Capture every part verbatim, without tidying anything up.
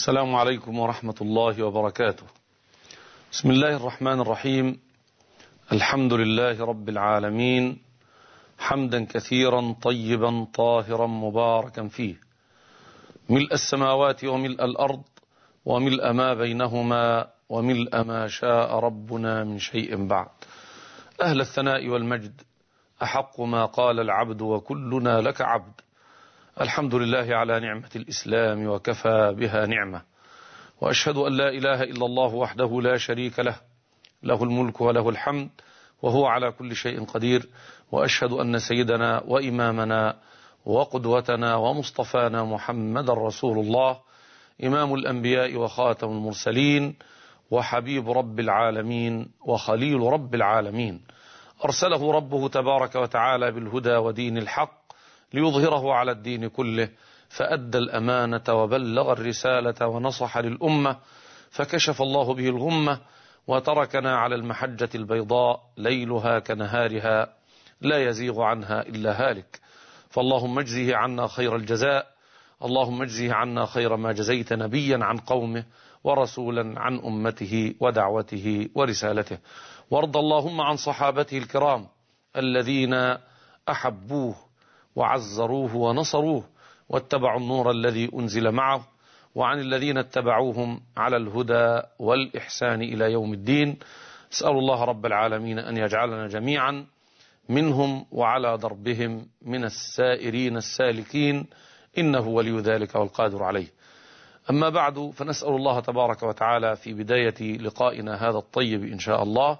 السلام عليكم ورحمة الله وبركاته. بسم الله الرحمن الرحيم. الحمد لله رب العالمين، حمدا كثيرا طيبا طاهرا مباركا فيه، ملء السماوات وملء الأرض وملء ما بينهما وملء ما شاء ربنا من شيء بعد. أهل الثناء والمجد، أحق ما قال العبد وكلنا لك عبد. الحمد لله على نعمة الإسلام وكفى بها نعمة، وأشهد أن لا إله إلا الله وحده لا شريك له، له الملك وله الحمد وهو على كل شيء قدير. وأشهد أن سيدنا وإمامنا وقدوتنا ومصطفانا محمد رسول الله، إمام الأنبياء وخاتم المرسلين وحبيب رب العالمين وخليل رب العالمين، أرسله ربه تبارك وتعالى بالهدى ودين الحق ليظهره على الدين كله، فأدى الأمانة وبلغ الرسالة ونصح للأمة، فكشف الله به الغمة وتركنا على المحجة البيضاء ليلها كنهارها لا يزيغ عنها إلا هالك. فاللهم اجزه عنا خير الجزاء، اللهم اجزه عنا خير ما جزيت نبيا عن قومه ورسولا عن أمته ودعوته ورسالته. وارض اللهم عن صحابته الكرام الذين أحبوه وعزروه ونصروه واتبعوا النور الذي أنزل معه، وعن الذين اتبعوهم على الهدى والإحسان إلى يوم الدين. أسأل الله رب العالمين أن يجعلنا جميعا منهم وعلى دربهم من السائرين السالكين، إنه ولي ذلك والقادر عليه. أما بعد، فنسأل الله تبارك وتعالى في بداية لقائنا هذا الطيب إن شاء الله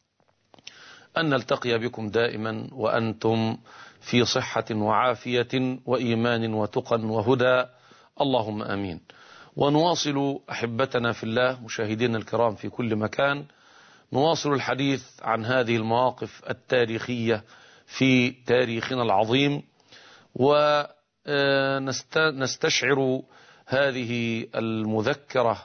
أن نلتقي بكم دائما وأنتم في صحة وعافية وإيمان وتقى وهدى، اللهم آمين. ونواصل أحبتنا في الله مشاهدينا الكرام في كل مكان، نواصل الحديث عن هذه المواقف التاريخية في تاريخنا العظيم، ونستشعر هذه المذكرة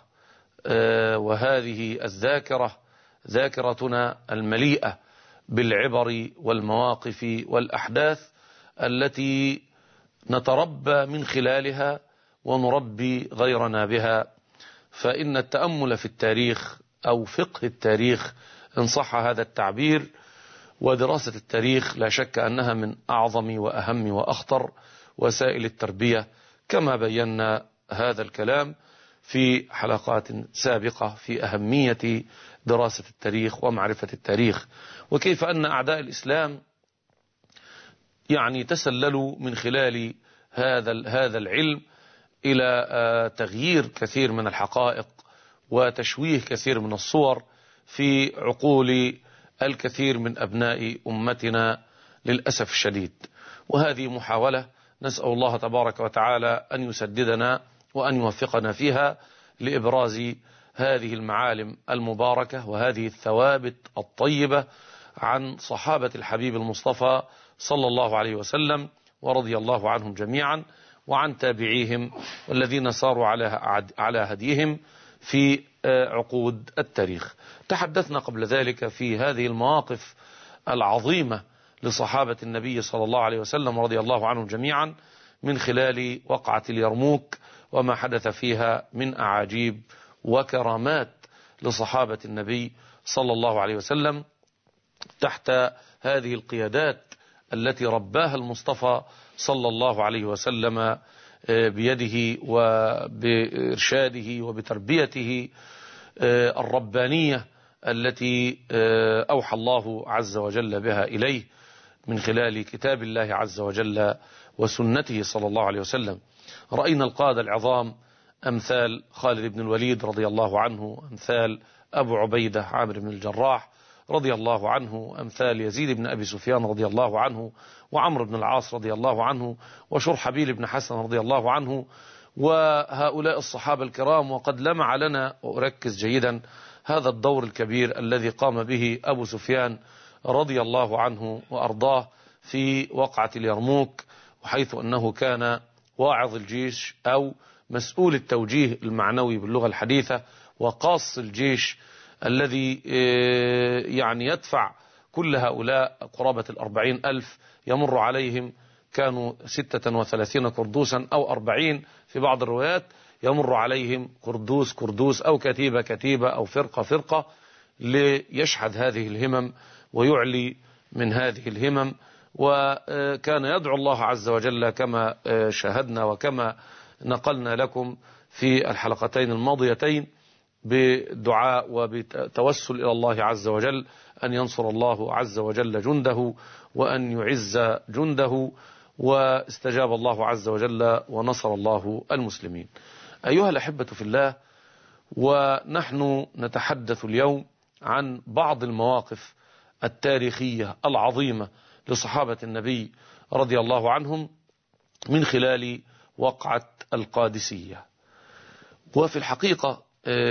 وهذه الذاكرة، ذاكرتنا المليئة بالعبر والمواقف والأحداث التي نتربى من خلالها ونربي غيرنا بها. فإن التأمل في التاريخ أو فقه التاريخ إن صح هذا التعبير ودراسة التاريخ لا شك أنها من أعظم وأهم وأخطر وسائل التربية، كما بينا هذا الكلام في حلقات سابقة في أهمية دراسة التاريخ ومعرفة التاريخ، وكيف أن أعداء الإسلام يعني تسللوا من خلال هذا هذا العلم إلى تغيير كثير من الحقائق وتشويه كثير من الصور في عقول الكثير من أبناء أمتنا للأسف الشديد. وهذه محاولة نسأل الله تبارك وتعالى أن يسددنا وأن يوفقنا فيها لإبراز هذه المعالم المباركة وهذه الثوابت الطيبة عن صحابة الحبيب المصطفى صلى الله عليه وسلم ورضي الله عنهم جميعا، وعن تابعيهم والذين صاروا على هديهم في عقود التاريخ. تحدثنا قبل ذلك في هذه المواقف العظيمة لصحابة النبي صلى الله عليه وسلم رضي الله عنهم جميعا من خلال وقعة اليرموك وما حدث فيها من أعاجيب وكرامات لصحابة النبي صلى الله عليه وسلم تحت هذه القيادات التي رباها المصطفى صلى الله عليه وسلم بيده وبإرشاده وبتربيته الربانية التي أوحى الله عز وجل بها إليه من خلال كتاب الله عز وجل وسنته صلى الله عليه وسلم. رأينا القادة العظام أمثال خالد بن الوليد رضي الله عنه، أمثال أبو عبيدة عامر بن الجراح رضي الله عنه، أمثال يزيد بن أبي سفيان رضي الله عنه، وعمر بن العاص رضي الله عنه، وشرحبيل بن حسن رضي الله عنه، وهؤلاء الصحابة الكرام. وقد لمع لنا وأركز جيدا هذا الدور الكبير الذي قام به أبو سفيان رضي الله عنه وأرضاه في وقعة اليرموك، وحيث أنه كان واعظ الجيش أو مسؤول التوجيه المعنوي باللغة الحديثة، وقاص الجيش الذي يعني يدفع كل هؤلاء قرابة الأربعين ألف يمر عليهم، كانوا ستة وثلاثين كردوسا أو أربعين في بعض الروايات، يمر عليهم كردوس كردوس أو كتيبة كتيبة أو فرقة فرقة ليشحذ هذه الهمم ويعلي من هذه الهمم. وكان يدعو الله عز وجل كما شاهدنا وكما نقلنا لكم في الحلقتين الماضيتين بدعاء وبتوسل إلى الله عز وجل أن ينصر الله عز وجل جنده وأن يعز جنده، واستجاب الله عز وجل ونصر الله المسلمين. أيها الأحبة في الله، ونحن نتحدث اليوم عن بعض المواقف التاريخية العظيمة لصحابة النبي رضي الله عنهم من خلال وقعة القادسية. وفي الحقيقة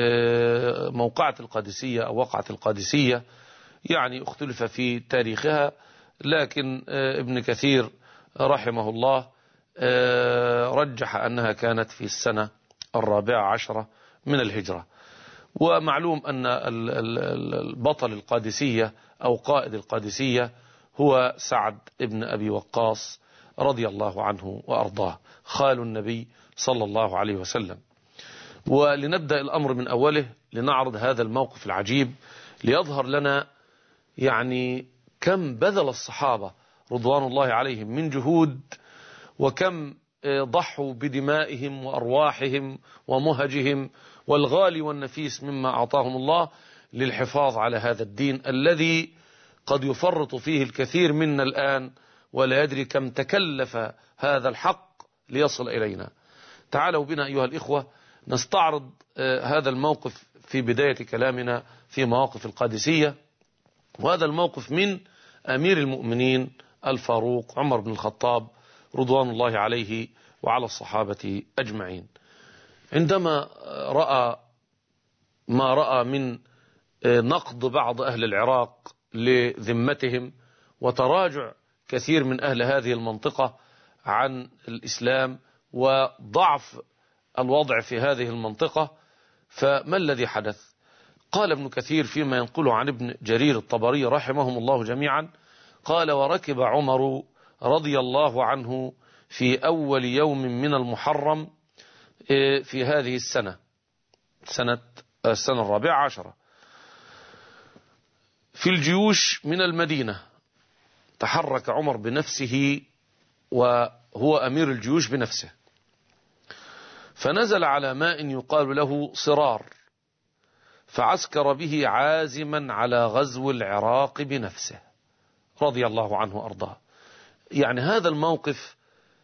موقعة القادسية أو وقعة القادسية يعني اختلف في تاريخها، لكن ابن كثير رحمه الله رجح أنها كانت في السنة الرابعة عشرة من الهجرة. ومعلوم أن البطل القادسية أو قائد القادسية هو سعد ابن أبي وقاص رضي الله عنه وأرضاه، خال النبي صلى الله عليه وسلم. ولنبدأ الأمر من أوله لنعرض هذا الموقف العجيب ليظهر لنا يعني كم بذل الصحابة رضوان الله عليهم من جهود، وكم ضحوا بدمائهم وأرواحهم ومهجهم والغالي والنفيس مما أعطاهم الله للحفاظ على هذا الدين الذي قد يفرط فيه الكثير منا الآن ولا يدري كم تكلف هذا الحق ليصل إلينا. تعالوا بنا أيها الإخوة نستعرض هذا الموقف في بداية كلامنا في مواقف القادسية، وهذا الموقف من أمير المؤمنين الفاروق عمر بن الخطاب رضوان الله عليه وعلى الصحابة أجمعين، عندما رأى ما رأى من نقض بعض أهل العراق لذمتهم وتراجع كثير من أهل هذه المنطقة عن الإسلام وضعف الوضع في هذه المنطقة. فما الذي حدث؟ قال ابن كثير فيما ينقله عن ابن جرير الطبري رحمهم الله جميعا، قال: وركب عمر رضي الله عنه في أول يوم من المحرم في هذه السنة سنة السنة الرابعة عشرة في الجيوش من المدينة. تحرك عمر بنفسه وهو أمير الجيوش بنفسه، فنزل على ماء يقال له صرار، فعسكر به عازما على غزو العراق بنفسه رضي الله عنه وأرضاه. يعني هذا الموقف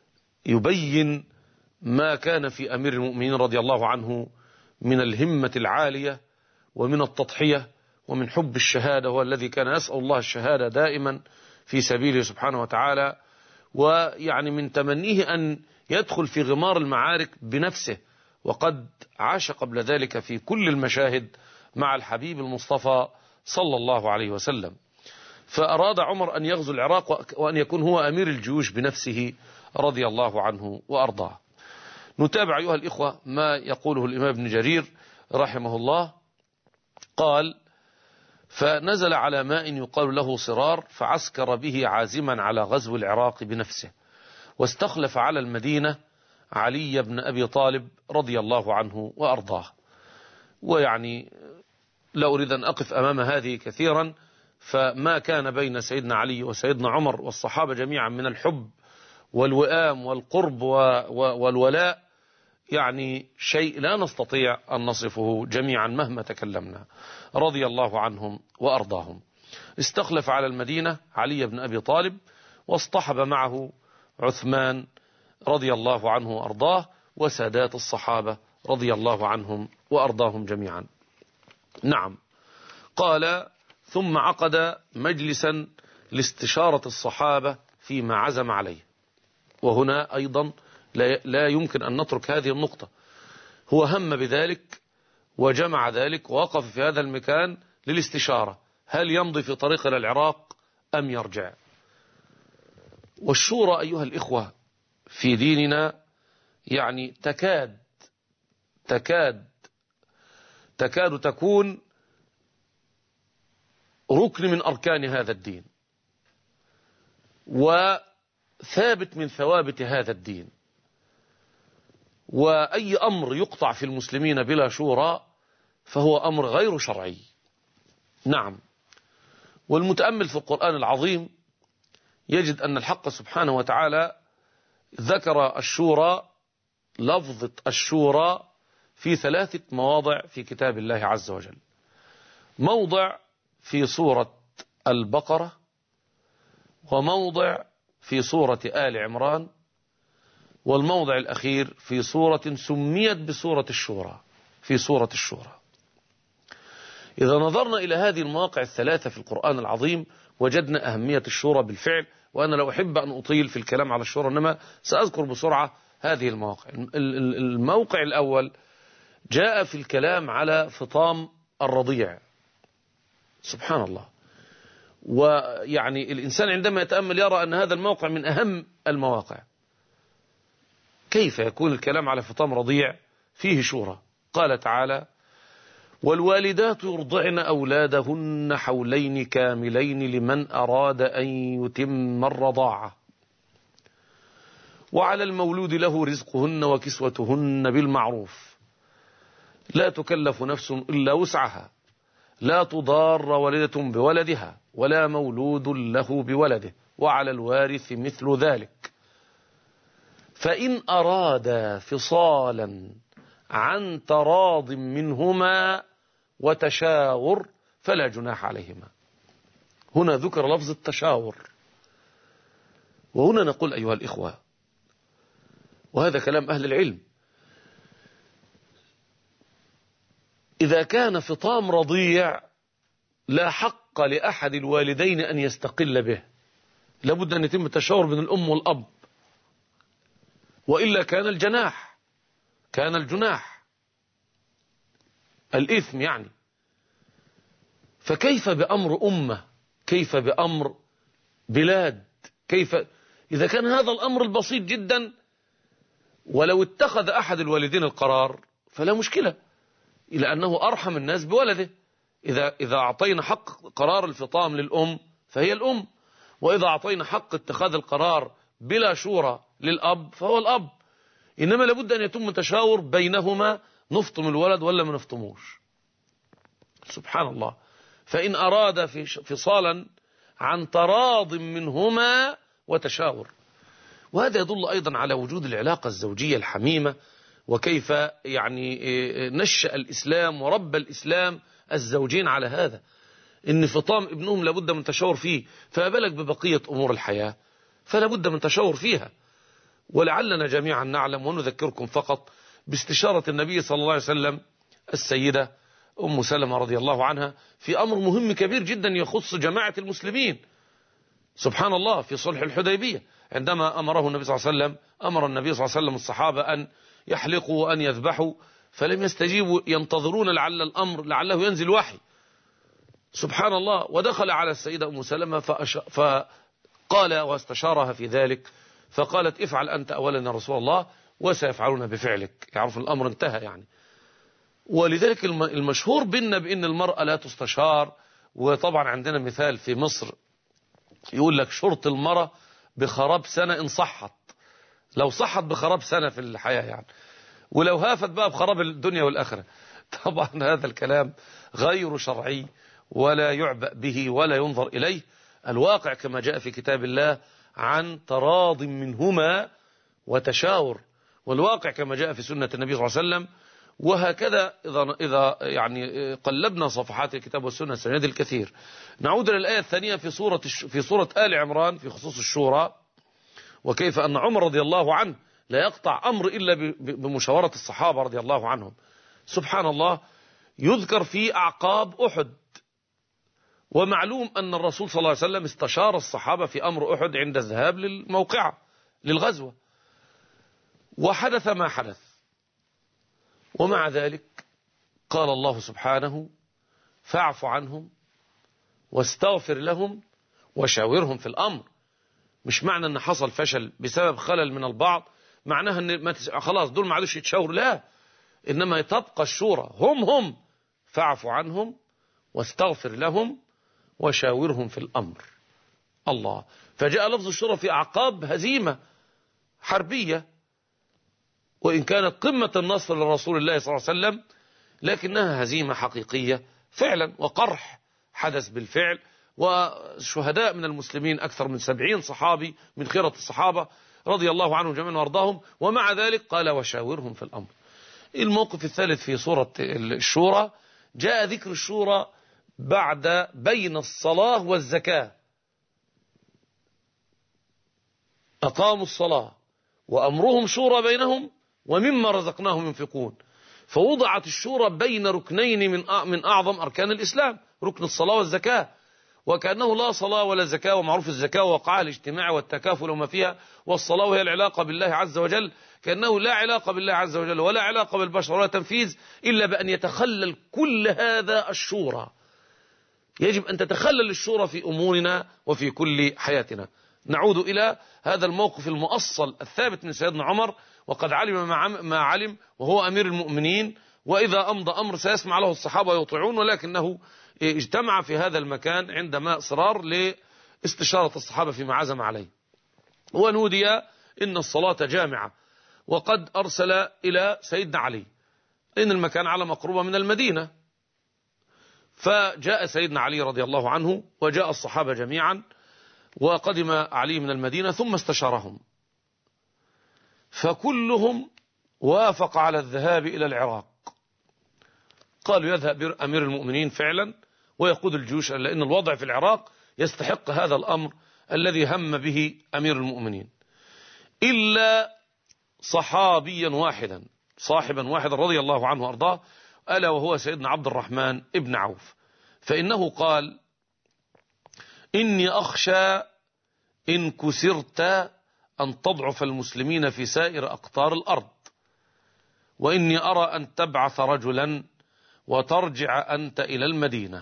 يبين ما كان في أمير المؤمنين رضي الله عنه من الهمة العالية ومن التضحية ومن حب الشهادة، هو الذي كان يسأل الله الشهادة دائما في سبيله سبحانه وتعالى، ويعني من تمنيه أن يدخل في غمار المعارك بنفسه، وقد عاش قبل ذلك في كل المشاهد مع الحبيب المصطفى صلى الله عليه وسلم. فأراد عمر أن يغزو العراق وأن يكون هو أمير الجيوش بنفسه رضي الله عنه وأرضاه. نتابع أيها الإخوة ما يقوله الإمام ابن جرير رحمه الله. قال: فنزل على ماء يقال له صرار، فعسكر به عازما على غزو العراق بنفسه، واستخلف على المدينة علي بن أبي طالب رضي الله عنه وأرضاه. ويعني لا أريد أن أقف أمام هذه كثيرا، فما كان بين سيدنا علي وسيدنا عمر والصحابة جميعا من الحب والوئام والقرب والولاء يعني شيء لا نستطيع أن نصفه جميعا مهما تكلمنا رضي الله عنهم وأرضاهم. استخلف على المدينة علي بن أبي طالب، واصطحب معه عثمان رضي الله عنه وأرضاه وسادات الصحابة رضي الله عنهم وأرضاهم جميعا. نعم. قال: ثم عقد مجلسا لاستشارة الصحابة فيما عزم عليه. وهنا أيضا لا يمكن أن نترك هذه النقطة. هو هم بذلك وجمع ذلك ووقف في هذا المكان للاستشارة، هل يمضي في طريق إلى العراق أم يرجع؟ والشورى أيها الإخوة في ديننا يعني تكاد تكاد تكاد تكون ركن من أركان هذا الدين وثابت من ثوابت هذا الدين. وأي أمر يقطع في المسلمين بلا شورى فهو أمر غير شرعي. نعم. والمتأمل في القرآن العظيم يجد أن الحق سبحانه وتعالى ذكر الشورى، لفظة الشورى، في ثلاثة مواضع في كتاب الله عز وجل. موضع في سورة البقرة، وموضع في سورة آل عمران، والموضع الأخير في سورة سميت بسورة الشورى، في سورة الشورى. إذا نظرنا إلى هذه المواقع الثلاثة في القرآن العظيم وجدنا أهمية الشورى بالفعل. وأنا لو أحب أن أطيل في الكلام على الشورى، إنما سأذكر بسرعة هذه المواقع. الموقع الأول جاء في الكلام على فطام الرضيع. سبحان الله. ويعني الإنسان عندما يتأمل يرى أن هذا الموقع من أهم المواقع. كيف يكون الكلام على فطام رضيع فيه شورى؟ قال تعالى: والوالدات يرضعن أولادهن حولين كاملين لمن أراد أن يتم الرضاعة، وعلى المولود له رزقهن وكسوتهن بالمعروف، لا تكلف نفس إلا وسعها، لا تضار والدة بولدها ولا مولود له بولده، وعلى الوارث مثل ذلك، فإن أرادا فصالا عن تراض منهما وتشاور فلا جناح عليهما. هنا ذكر لفظ التشاور. وهنا نقول أيها الإخوة، وهذا كلام أهل العلم، إذا كان فطام رضيع لا حق لأحد الوالدين أن يستقل به، لابد أن يتم التشاور بين الأم والأب، وإلا كان الجناح كان الجناح الإثم يعني. فكيف بأمر أمة؟ كيف بأمر بلاد؟ كيف إذا كان هذا الأمر البسيط جدا، ولو اتخذ أحد الوالدين القرار فلا مشكلة، إلى أنه أرحم الناس بولده. إذا إذا أعطينا حق قرار الفطام للأم فهي الأم، وإذا أعطينا حق اتخاذ القرار بلا شورى للأب فهو الأب. إنما لابد أن يتم تشاور بينهما، نفطم الولد ولا ما نفطموش. سبحان الله. فإن أراد فصالا عن تراض منهما وتشاور. وهذا يدل أيضا على وجود العلاقة الزوجية الحميمة، وكيف يعني نشأ الإسلام وربى الإسلام الزوجين على هذا، إن فطام ابنهم لابد من تشاور فيه، فما بالك ببقية أمور الحياة، فلا بد من تشاور فيها. ولعلنا جميعا نعلم، ونذكركم فقط باستشارة النبي صلى الله عليه وسلم السيدة أم سلمة رضي الله عنها في أمر مهم كبير جدا يخص جماعة المسلمين. سبحان الله. في صلح الحديبية عندما أمره النبي صلى الله عليه وسلم، أمر النبي صلى الله عليه وسلم الصحابة أن يحلقوا وأن يذبحوا، فلم يستجيبوا، ينتظرون لعل الأمر لعله ينزل وحي. سبحان الله. ودخل على السيدة أم سلمة فأش... فقال واستشارها في ذلك، فقالت: افعل أنت أولا يا رسول الله وسيفعلون بفعلك. يعرف الأمر انتهى يعني. ولذلك المشهور بنا بأن المرأة لا تستشار. وطبعا عندنا مثال في مصر يقول لك: شرط المرأة بخراب سنة إن صحت، لو صحت بخراب سنة في الحياة يعني، ولو هافت بقى بخراب الدنيا والآخرة. طبعا هذا الكلام غير شرعي ولا يعبأ به ولا ينظر إليه. الواقع كما جاء في كتاب الله عن تراض منهما وتشاور، والواقع كما جاء في سنة النبي صلى الله عليه وسلم. وهكذا إذا إذا يعني قلبنا صفحات الكتاب والسنة سنجد الكثير. نعود إلى الآية الثانية في سورة في سورة آل عمران في خصوص الشورى، وكيف أن عمر رضي الله عنه لا يقطع أمر إلا بمشاورة الصحابة رضي الله عنهم. سبحان الله. يذكر في أعقاب أحد، ومعلوم أن الرسول صلى الله عليه وسلم استشار الصحابة في أمر أحد عند الذهاب للموقعة للغزوة، وحدث ما حدث، ومع ذلك قال الله سبحانه: فاعف عنهم واستغفر لهم وشاورهم في الأمر. مش معنى أن حصل فشل بسبب خلل من البعض معناها أن ما تس... خلاص دول ما عادوش يتشاوروا، لا، إنما تبقى الشورى هم هم فاعف عنهم واستغفر لهم وشاورهم في الأمر. الله. فجاء لفظ الشورى في أعقاب هزيمة حربية، وإن كانت قمة النصر لرسول الله صلى الله عليه وسلم، لكنها هزيمة حقيقية فعلا، وقرح حدث بالفعل، وشهداء من المسلمين أكثر من سبعين صحابي من خيرة الصحابة رضي الله عنهم جميعا وارضاهم. ومع ذلك قال وشاورهم في الأمر. الموقف الثالث في سورة الشورى، جاء ذكر الشورى بعد بين الصلاة والزكاة. أقاموا الصلاة وأمرهم شورى بينهم ومما رزقناهم ينفقون. فوضعت الشورى بين ركنين من من أعظم أركان الإسلام، ركن الصلاة والزكاة، وكأنه لا صلاة ولا زكاة، ومعروف الزكاة وقعها الاجتماع والتكافل وما فيها، والصلاة وهي العلاقة بالله عز وجل، كأنه لا علاقة بالله عز وجل ولا علاقة بالبشر ولا تنفيذ إلا بأن يتخلل كل هذا الشورى. يجب أن تتخلل الشورى في أمورنا وفي كل حياتنا. نعود إلى هذا الموقف المؤصل الثابت من سيدنا عمر، وقد علم ما علم وهو أمير المؤمنين، وإذا أمضى أمر سيسمع له الصحابة ويطيعون، ولكنه اجتمع في هذا المكان عندما إصرار لاستشارة الصحابة فيما عزم عليه. ونودي إن الصلاة جامعة، وقد أرسل إلى سيدنا علي، إن المكان على مقربة من المدينة. فجاء سيدنا علي رضي الله عنه وجاء الصحابة جميعا، وقدم علي من المدينة ثم استشارهم، فكلهم وافق على الذهاب إلى العراق. قالوا يذهب أمير المؤمنين فعلا ويقود الجيوش، لأن الوضع في العراق يستحق هذا الأمر الذي هم به أمير المؤمنين، إلا صحابيا واحدا صاحبا واحدا رضي الله عنه وأرضاه، ألا وهو سيدنا عبد الرحمن ابن عوف. فإنه قال إني أخشى إن كسرت أن تضعف المسلمين في سائر أقطار الأرض، وإني أرى أن تبعث رجلا وترجع أنت إلى المدينة.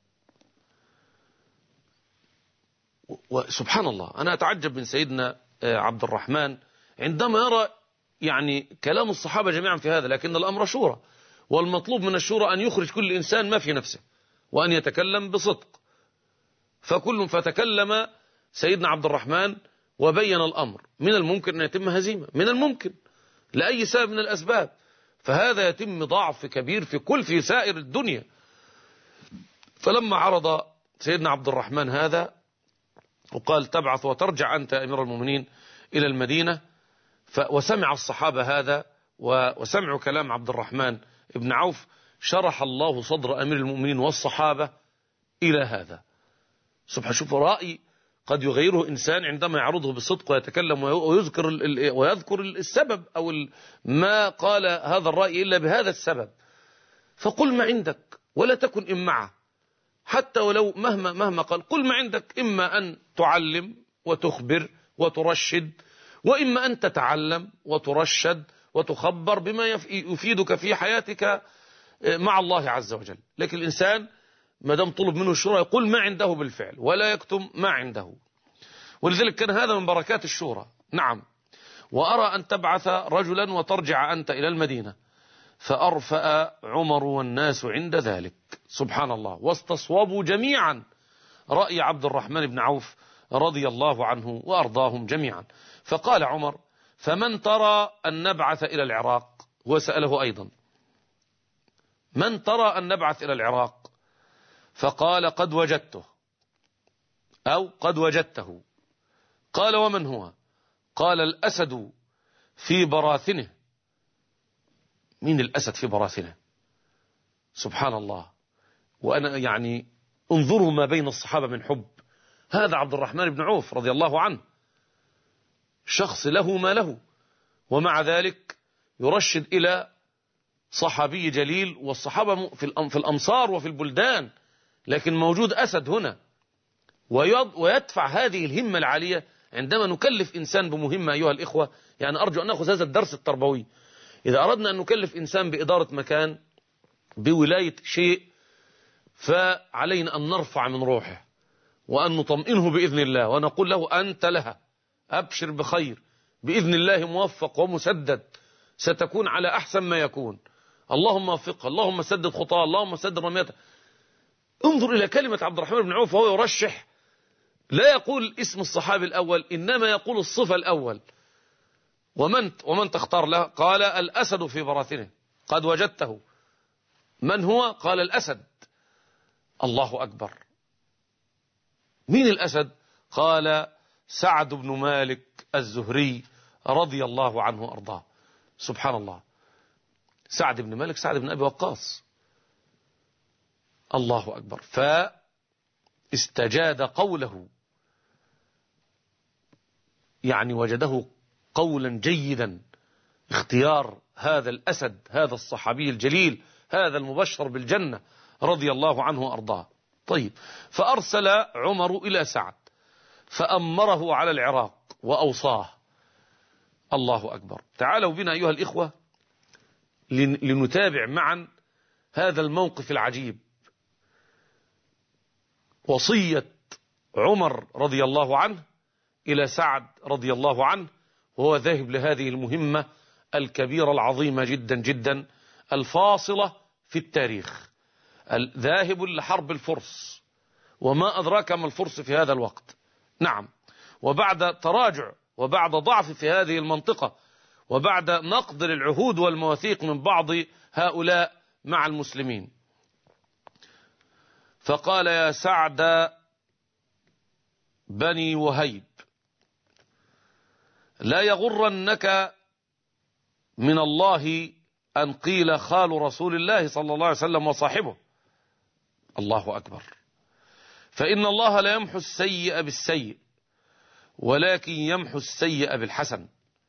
وسبحان الله، أنا أتعجب من سيدنا عبد الرحمن عندما يرى يعني كلام الصحابة جميعا في هذا، لكن الأمر شورى، والمطلوب من الشورى أن يخرج كل إنسان ما في نفسه وأن يتكلم بصدق. فكل فتكلم سيدنا عبد الرحمن وبين الأمر. من الممكن أن يتم هزيمة، من الممكن لأي سبب من الأسباب، فهذا يتم ضعف كبير في كل في سائر الدنيا. فلما عرض سيدنا عبد الرحمن هذا وقال تبعث وترجع أنت أمير المؤمنين إلى المدينة، وسمع الصحابة هذا وسمعوا كلام عبد الرحمن ابن عوف، شرح الله صدر أمير المؤمنين والصحابة إلى هذا. سبحان، شوف رأي قد يغيره إنسان عندما يعرضه بصدق ويتكلم ويذكر ويذكر السبب أو ما قال هذا الرأي إلا بهذا السبب. فقل ما عندك ولا تكن إمعة، حتى ولو مهما مهما قال، قل ما عندك، إما أن تعلم وتخبر وترشد، وإما أن تتعلم وترشد وتخبر بما يفيدك في حياتك مع الله عز وجل. لكن الإنسان ما دام طلب منه الشورى يقول ما عنده بالفعل ولا يكتم ما عنده. ولذلك كان هذا من بركات الشورى. نعم، وأرى أن تبعث رجلا وترجع أنت إلى المدينة. فأرفأ عمر والناس عند ذلك، سبحان الله، واستصوبوا جميعا رأي عبد الرحمن بن عوف رضي الله عنه وأرضاهم جميعا. فقال عمر فمن ترى أن نبعث إلى العراق؟ وسأله أيضا من ترى أن نبعث إلى العراق؟ فقال قد وجدته أو قد وجدته. قال ومن هو؟ قال الأسد في براثنه. مين الأسد في براثنه؟ سبحان الله. وأنا يعني انظروا ما بين الصحابة من حب. هذا عبد الرحمن بن عوف رضي الله عنه، شخص له ما له، ومع ذلك يرشد إلى صحابي جليل، والصحابة في الأمصار وفي البلدان، لكن موجود أسد هنا. ويدفع هذه الهمة العالية عندما نكلف إنسان بمهمة. أيها الإخوة، يعني أرجو أن نأخذ هذا الدرس التربوي. إذا أردنا أن نكلف إنسان بإدارة مكان، بولاية شيء، فعلينا أن نرفع من روحه وأن نطمئنه بإذن الله، ونقول له أنت لها، أبشر بخير، بإذن الله موفق ومسدد، ستكون على أحسن ما يكون، اللهم وفقه، اللهم سدد خطاه، اللهم سدد رميته. انظر إلى كلمة عبد الرحمن بن عوف وهو يرشح، لا يقول اسم الصحابي الأول، إنما يقول الصفة الأول. ومن, ومن تختار له؟ قال الأسد في براثنه، قد وجدته. من هو؟ قال الأسد. الله أكبر. مين الأسد؟ قال سعد بن مالك الزهري رضي الله عنه وأرضاه. سبحان الله، سعد بن مالك، سعد بن أبي وقاص. الله أكبر. فاستجاد قوله، يعني وجده قولا جيدا، اختيار هذا الأسد، هذا الصحابي الجليل، هذا المبشر بالجنة رضي الله عنه وأرضاه. طيب، فأرسل عمر إلى سعد فأمره على العراق وأوصاه. الله أكبر. تعالوا بنا أيها الإخوة لنتابع معا هذا الموقف العجيب، وصية عمر رضي الله عنه إلى سعد رضي الله عنه وهو ذاهب لهذه المهمة الكبيرة العظيمة جدا جدا الفاصلة في التاريخ، ذاهب لحرب الفرس، وما أدراك ما الفرس في هذا الوقت. نعم، وبعد تراجع وبعد ضعف في هذه المنطقة وبعد نقض للعهود والمواثيق من بعض هؤلاء مع المسلمين، فقال يا سعد بني وهيب لا يغرنك من الله أن قيل خال رسول الله صلى الله عليه وسلم وصاحبه. الله أكبر. فإن الله لا يمحو السيء بالسيء ولكن يمحو السيء بالحسن،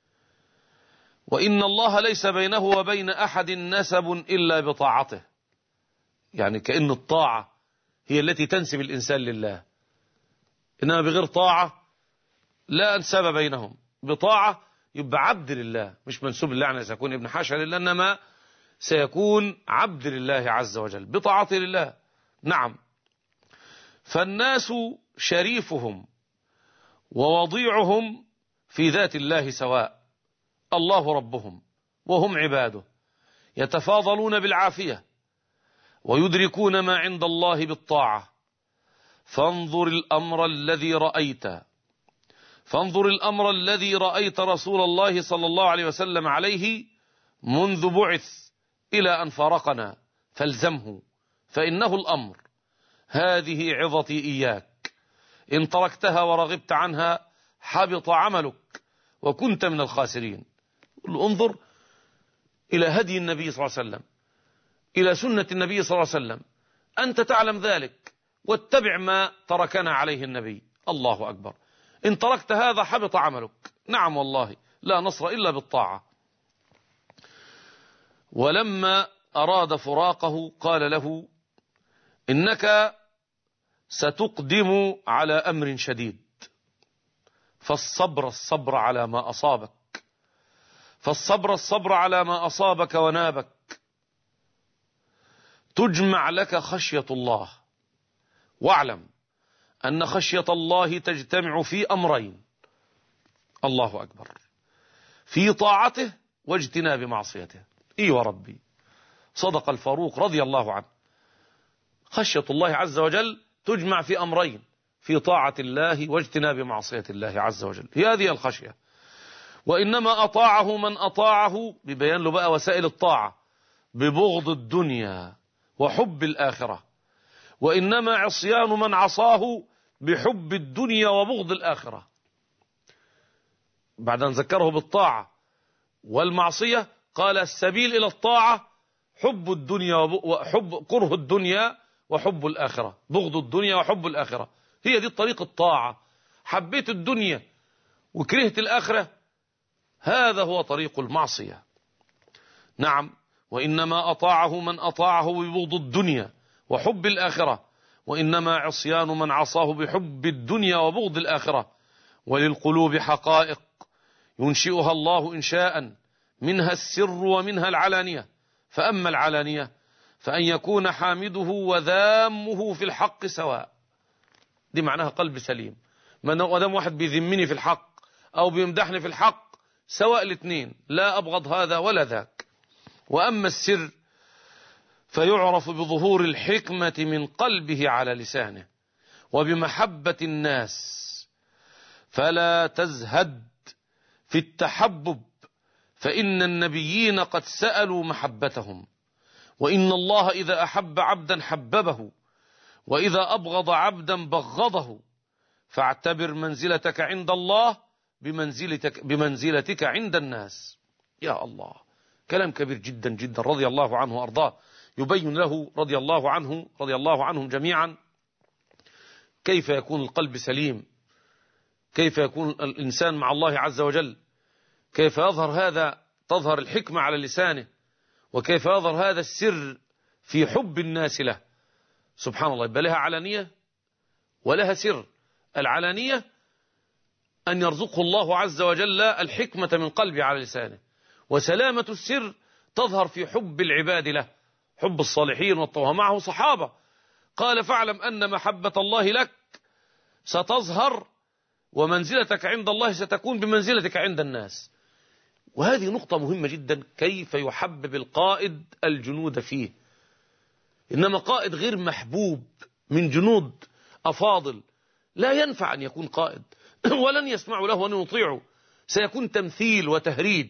وإن الله ليس بينه وبين أحد نسب إلا بطاعته. يعني كأن الطاعة هي التي تنسب الإنسان لله، إنما بغير طاعة لا أنسب بينهم. بطاعة يبقى عبد لله، مش منسوب لله، يعني سيكون ابن حاشا لله، إنما سيكون عبد لله عز وجل بطاعة لله. نعم. فالناس شريفهم ووضيعهم في ذات الله سواء، الله ربهم وهم عباده، يتفاضلون بالعافية ويدركون ما عند الله بالطاعة. فانظر الأمر الذي رأيت فانظر الأمر الذي رأيت رسول الله صلى الله عليه وسلم عليه منذ بعث إلى أن فارقنا، فالزمه فإنه الأمر. هذه عظتي إياك، إن تركتها ورغبت عنها حبط عملك وكنت من الخاسرين. انظر إلى هدي النبي صلى الله عليه وسلم، إلى سنة النبي صلى الله عليه وسلم، أنت تعلم ذلك واتبع ما تركنا عليه النبي. الله أكبر. إن تركت هذا حبط عملك. نعم والله، لا نصر إلا بالطاعة. ولما أراد فراقه قال له إنك ستقدم على أمر شديد، فالصبر الصبر على ما أصابك فالصبر الصبر على ما أصابك ونابك. تجمع لك خشية الله، واعلم أن خشية الله تجتمع في أمرين. الله أكبر. في طاعته واجتناب معصيته. إي وربي، صدق الفاروق رضي الله عنه. خشية الله عز وجل تجمع في أمرين، في طاعة الله واجتناب معصية الله عز وجل. هي هذه الخشية. وإنما أطاعه من أطاعه، ببيان له بقى وسائل الطاعة، ببغض الدنيا وحب الآخرة. وإنما عصيان من عصاه بحب الدنيا وبغض الآخرة. بعد أن ذكره بالطاعة والمعصية قال السبيل إلى الطاعة حب الدنيا وحب كره الدنيا وحب الآخرة، بغض الدنيا وحب الآخرة. هي دي طريق الطاعة. حبيت الدنيا وكرهت الآخرة، هذا هو طريق المعصية. نعم. وإنما أطاعه من أطاعه ببغض الدنيا وحب الآخرة، وإنما عصيان من عصاه بحب الدنيا وبغض الآخرة. وللقلوب حقائق ينشئها الله إنشاء، منها السر ومنها العلانية. فأما العلانية فأن يكون حامده وذامه في الحق سواء. دي معناها قلب سليم. ما دام واحد بيذمني في الحق أو بيمدحني في الحق، سواء الاثنين، لا أبغض هذا ولا ذاك. وأما السر فيعرف بظهور الحكمة من قلبه على لسانه وبمحبة الناس. فلا تزهد في التحبب فإن النبيين قد سألوا محبتهم، وإن الله إذا أحب عبدا حببه، وإذا أبغض عبدا بغضه، فاعتبر منزلتك عند الله بمنزلتك, بمنزلتك عند الناس. يا الله، كلام كبير جدا جدا، رضي الله عنه وأرضاه، يبين له رضي الله عنه رضي الله عنهم جميعا كيف يكون القلب سليم، كيف يكون الإنسان مع الله عز وجل، كيف يظهر هذا، تظهر الحكمة على لسانه، وكيف يظهر هذا السر في حب الناس له. سبحان الله، يبقى لها علانية ولها سر. العلانية أن يرزقه الله عز وجل الحكمة من قلبه على لسانه، وسلامة السر تظهر في حب العباد له، حب الصالحين والطوى معه صحابة. قال فاعلم أن محبة الله لك ستظهر، ومنزلتك عند الله ستكون بمنزلتك عند الناس. وهذه نقطة مهمة جدا، كيف يحبب القائد الجنود فيه. إنما قائد غير محبوب من جنود أفاضل لا ينفع أن يكون قائد، ولن يسمعوا له ولن يطيعوا، سيكون تمثيل وتهريج.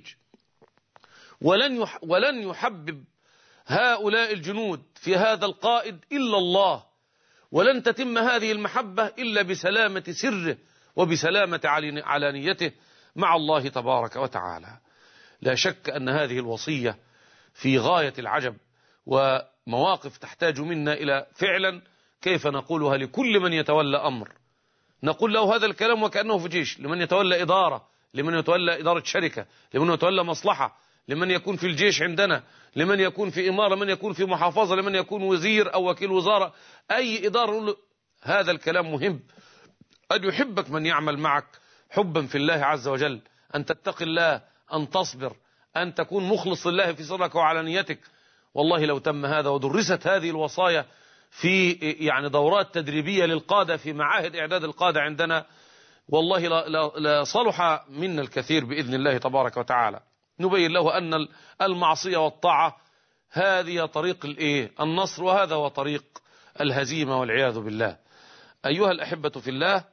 ولن يح ولن يحبب هؤلاء الجنود في هذا القائد إلا الله، ولن تتم هذه المحبة إلا بسلامة سره وبسلامة علانيته مع الله تبارك وتعالى. لا شك أن هذه الوصية في غاية العجب، ومواقف تحتاج منا إلى فعلا كيف نقولها لكل من يتولى أمر. نقول له هذا الكلام وكأنه في جيش، لمن يتولى إدارة، لمن يتولى إدارة شركة، لمن يتولى مصلحة، لمن يكون في الجيش عندنا، لمن يكون في إمارة، لمن يكون في محافظة، لمن يكون وزير أو وكيل وزارة، أي إدارة. هذا الكلام مهم، أن يحبك من يعمل معك حبا في الله عز وجل، أن تتقي الله، أن تصبر، أن تكون مخلص لله في سرك وعلانيتك. والله لو تم هذا ودرست هذه الوصايا في يعني دورات تدريبية للقادة في معاهد إعداد القادة عندنا، والله لا, لا, لا صلح منا الكثير بإذن الله تبارك وتعالى. نبين له أن المعصية والطاعة هذه طريق الإيه؟ النصر، وهذا هو طريق الهزيمة والعياذ بالله. أيها الأحبة في الله،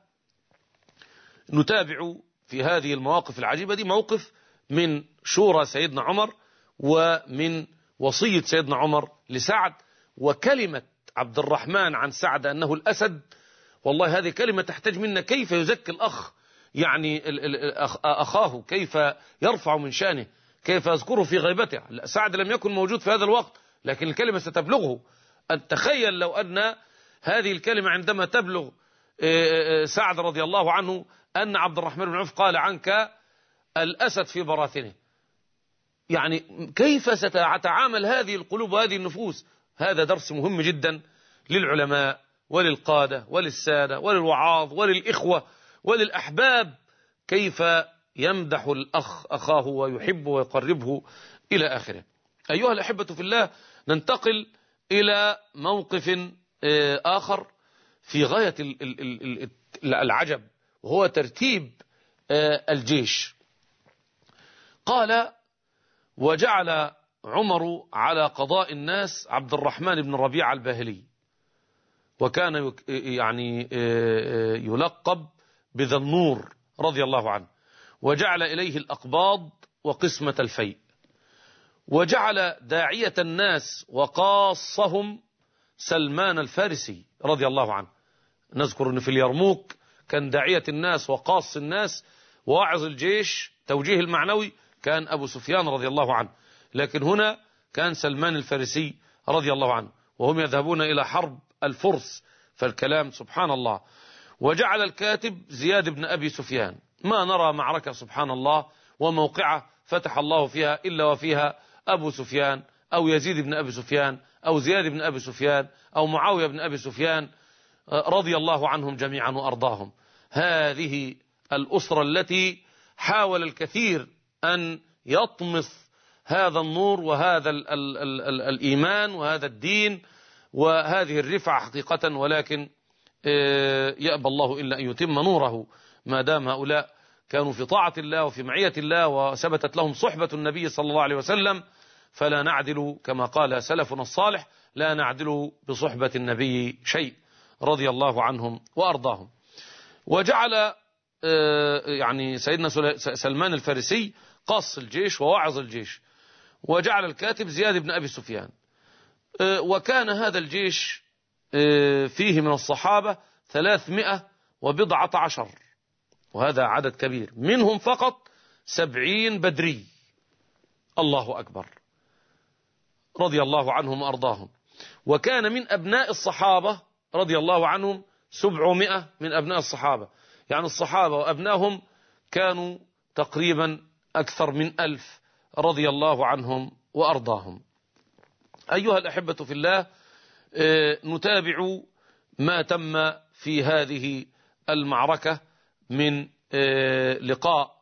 نتابع في هذه المواقف العجيبة دي موقف من شورى سيدنا عمر، ومن وصية سيدنا عمر لسعد، وكلمة عبد الرحمن عن سعد أنه الأسد. والله هذه كلمة تحتاج منا كيف يزكي الأخ يعني أخاه، كيف يرفع من شانه، كيف يذكره في غيبته. سعد لم يكن موجود في هذا الوقت، لكن الكلمة ستبلغه. أن تخيل لو أن هذه الكلمة عندما تبلغ سعد رضي الله عنه أن عبد الرحمن بن عوف قال عنك الأسد في براثنه، يعني كيف ستتعامل هذه القلوب وهذه النفوس. هذا درس مهم جدا للعلماء وللقادة وللسادة وللوعاظ وللإخوة وللأحباب، كيف يمدح الأخ أخاه ويحبه ويقربه إلى آخره. أيها الأحبة في الله، ننتقل إلى موقف آخر في غاية العجب، وهو ترتيب الجيش. قال وجعل عمر على قضاء الناس عبد الرحمن بن ربيعة الباهلي، وكان يعني يلقب بذا النور رضي الله عنه، وجعل إليه الأقباض وقسمة الفيء، وجعل داعية الناس وقاصهم سلمان الفارسي رضي الله عنه. نذكر أن في اليرموك كان داعية الناس وقاص الناس وواعظ الجيش توجيه المعنوي كان أبو سفيان رضي الله عنه، لكن هنا كان سلمان الفارسي رضي الله عنه، وهم يذهبون إلى حرب الفرس، فالكلام سبحان الله. وجعل الكاتب زياد بن أبي سفيان. ما نرى معركة سبحان الله وموقعة فتح الله فيها إلا وفيها أبو سفيان أو يزيد بن أبي سفيان أو زياد بن أبي سفيان أو معاوية بن أبي سفيان رضي الله عنهم جميعا وأرضاهم. هذه الأسرة التي حاول الكثير أن يطمس هذا النور وهذا ال ال ال ال الإيمان وهذا الدين وهذه الرفعة حقيقة، ولكن يأبى الله إلا أن يتم نوره ما دام هؤلاء كانوا في طاعة الله وفي معية الله وثبتت لهم صحبة النبي صلى الله عليه وسلم. فلا نعدل كما قال سلفنا الصالح، لا نعدل بصحبة النبي شيء رضي الله عنهم وأرضاهم. وجعل يعني سيدنا سلمان الفارسي قص الجيش ووعظ الجيش، وجعل الكاتب زياد بن أبي سفيان. وكان هذا الجيش فيه من الصحابة ثلاثمائة وبضعة عشر، وهذا عدد كبير، منهم فقط سبعين بدري. الله أكبر، رضي الله عنهم وأرضاهم. وكان من أبناء الصحابة رضي الله عنهم سبعمائة من أبناء الصحابة، يعني الصحابة وأبنائهم كانوا تقريبا أكثر من ألف رضي الله عنهم وأرضاهم. أيها الأحبة في الله، نتابع ما تم في هذه المعركة من لقاء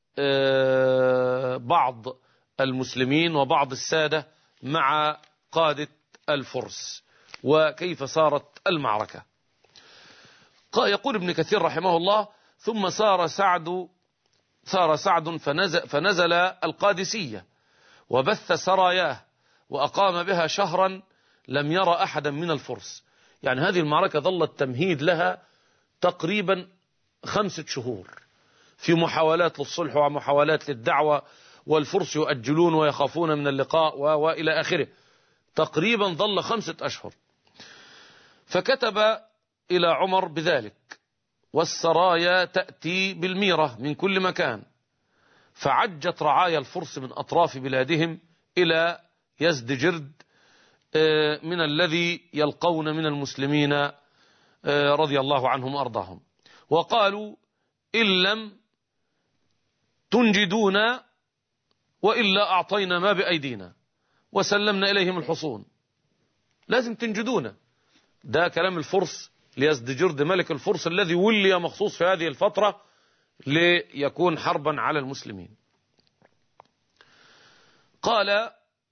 بعض المسلمين وبعض السادة مع قادة الفرس، وكيف صارت المعركة. يقول ابن كثير رحمه الله: ثم سار سعد سار سعد فنزل, فنزل القادسية وبث سراياه وأقام بها شهرا لم يرى أحدا من الفرس. يعني هذه المعركة ظلت تمهيد لها تقريبا خمسة شهور في محاولات للصلح ومحاولات للدعوة، والفرس يؤجلون ويخافون من اللقاء وإلى آخره. تقريبا ظل خمسة أشهر. فكتب إلى عمر بذلك، والسرايا تأتي بالميرة من كل مكان، فعجت رعايا الفرس من أطراف بلادهم إلى يزدجرد من الذي يلقون من المسلمين رضي الله عنهم وأرضاهم، وقالوا: إن لم تنجدونا وإلا أعطينا ما بأيدينا وسلمنا إليهم الحصون. لازم تنجدونا. ده كلام الفرس ليزدجرد ملك الفرس الذي ولي مخصوص في هذه الفترة ليكون حربا على المسلمين. قال: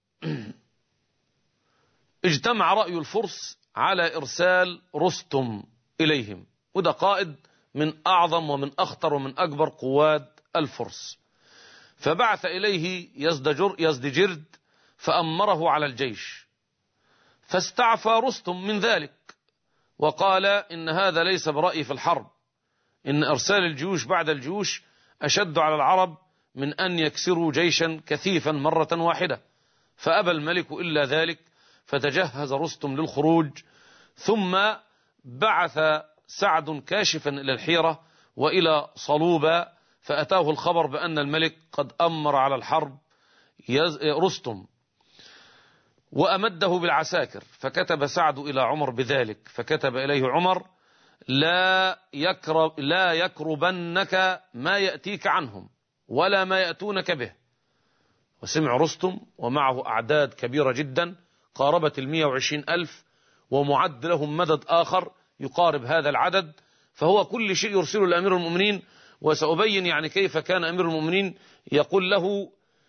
اجتمع رأي الفرس على إرسال رستم إليهم، وده قائد من أعظم ومن أخطر ومن أكبر قوات الفرس. فبعث إليه يزدجر يزدجرد فأمره على الجيش، فاستعفى رستم من ذلك وقال: إن هذا ليس برأيي في الحرب، إن إرسال الجيوش بعد الجيوش أشد على العرب من أن يكسروا جيشا كثيفا مرة واحدة. فأبى الملك إلا ذلك، فتجهز رستم للخروج. ثم بعث سعد كاشفا إلى الحيرة وإلى صلوبة، فأتاه الخبر بأن الملك قد أمر على الحرب رستم وأمده بالعساكر. فكتب سعد إلى عمر بذلك، فكتب إليه عمر: لا يكرب لا يكربنك ما يأتيك عنهم ولا ما يأتونك به. وسمع رستم ومعه أعداد كبيرة جدا قاربت المئة وعشرين ألف، ومعد لهم مدد آخر يقارب هذا العدد، فهو كل شيء يرسله لأمير المؤمنين. وسأبين يعني كيف كان أمير المؤمنين يقول له: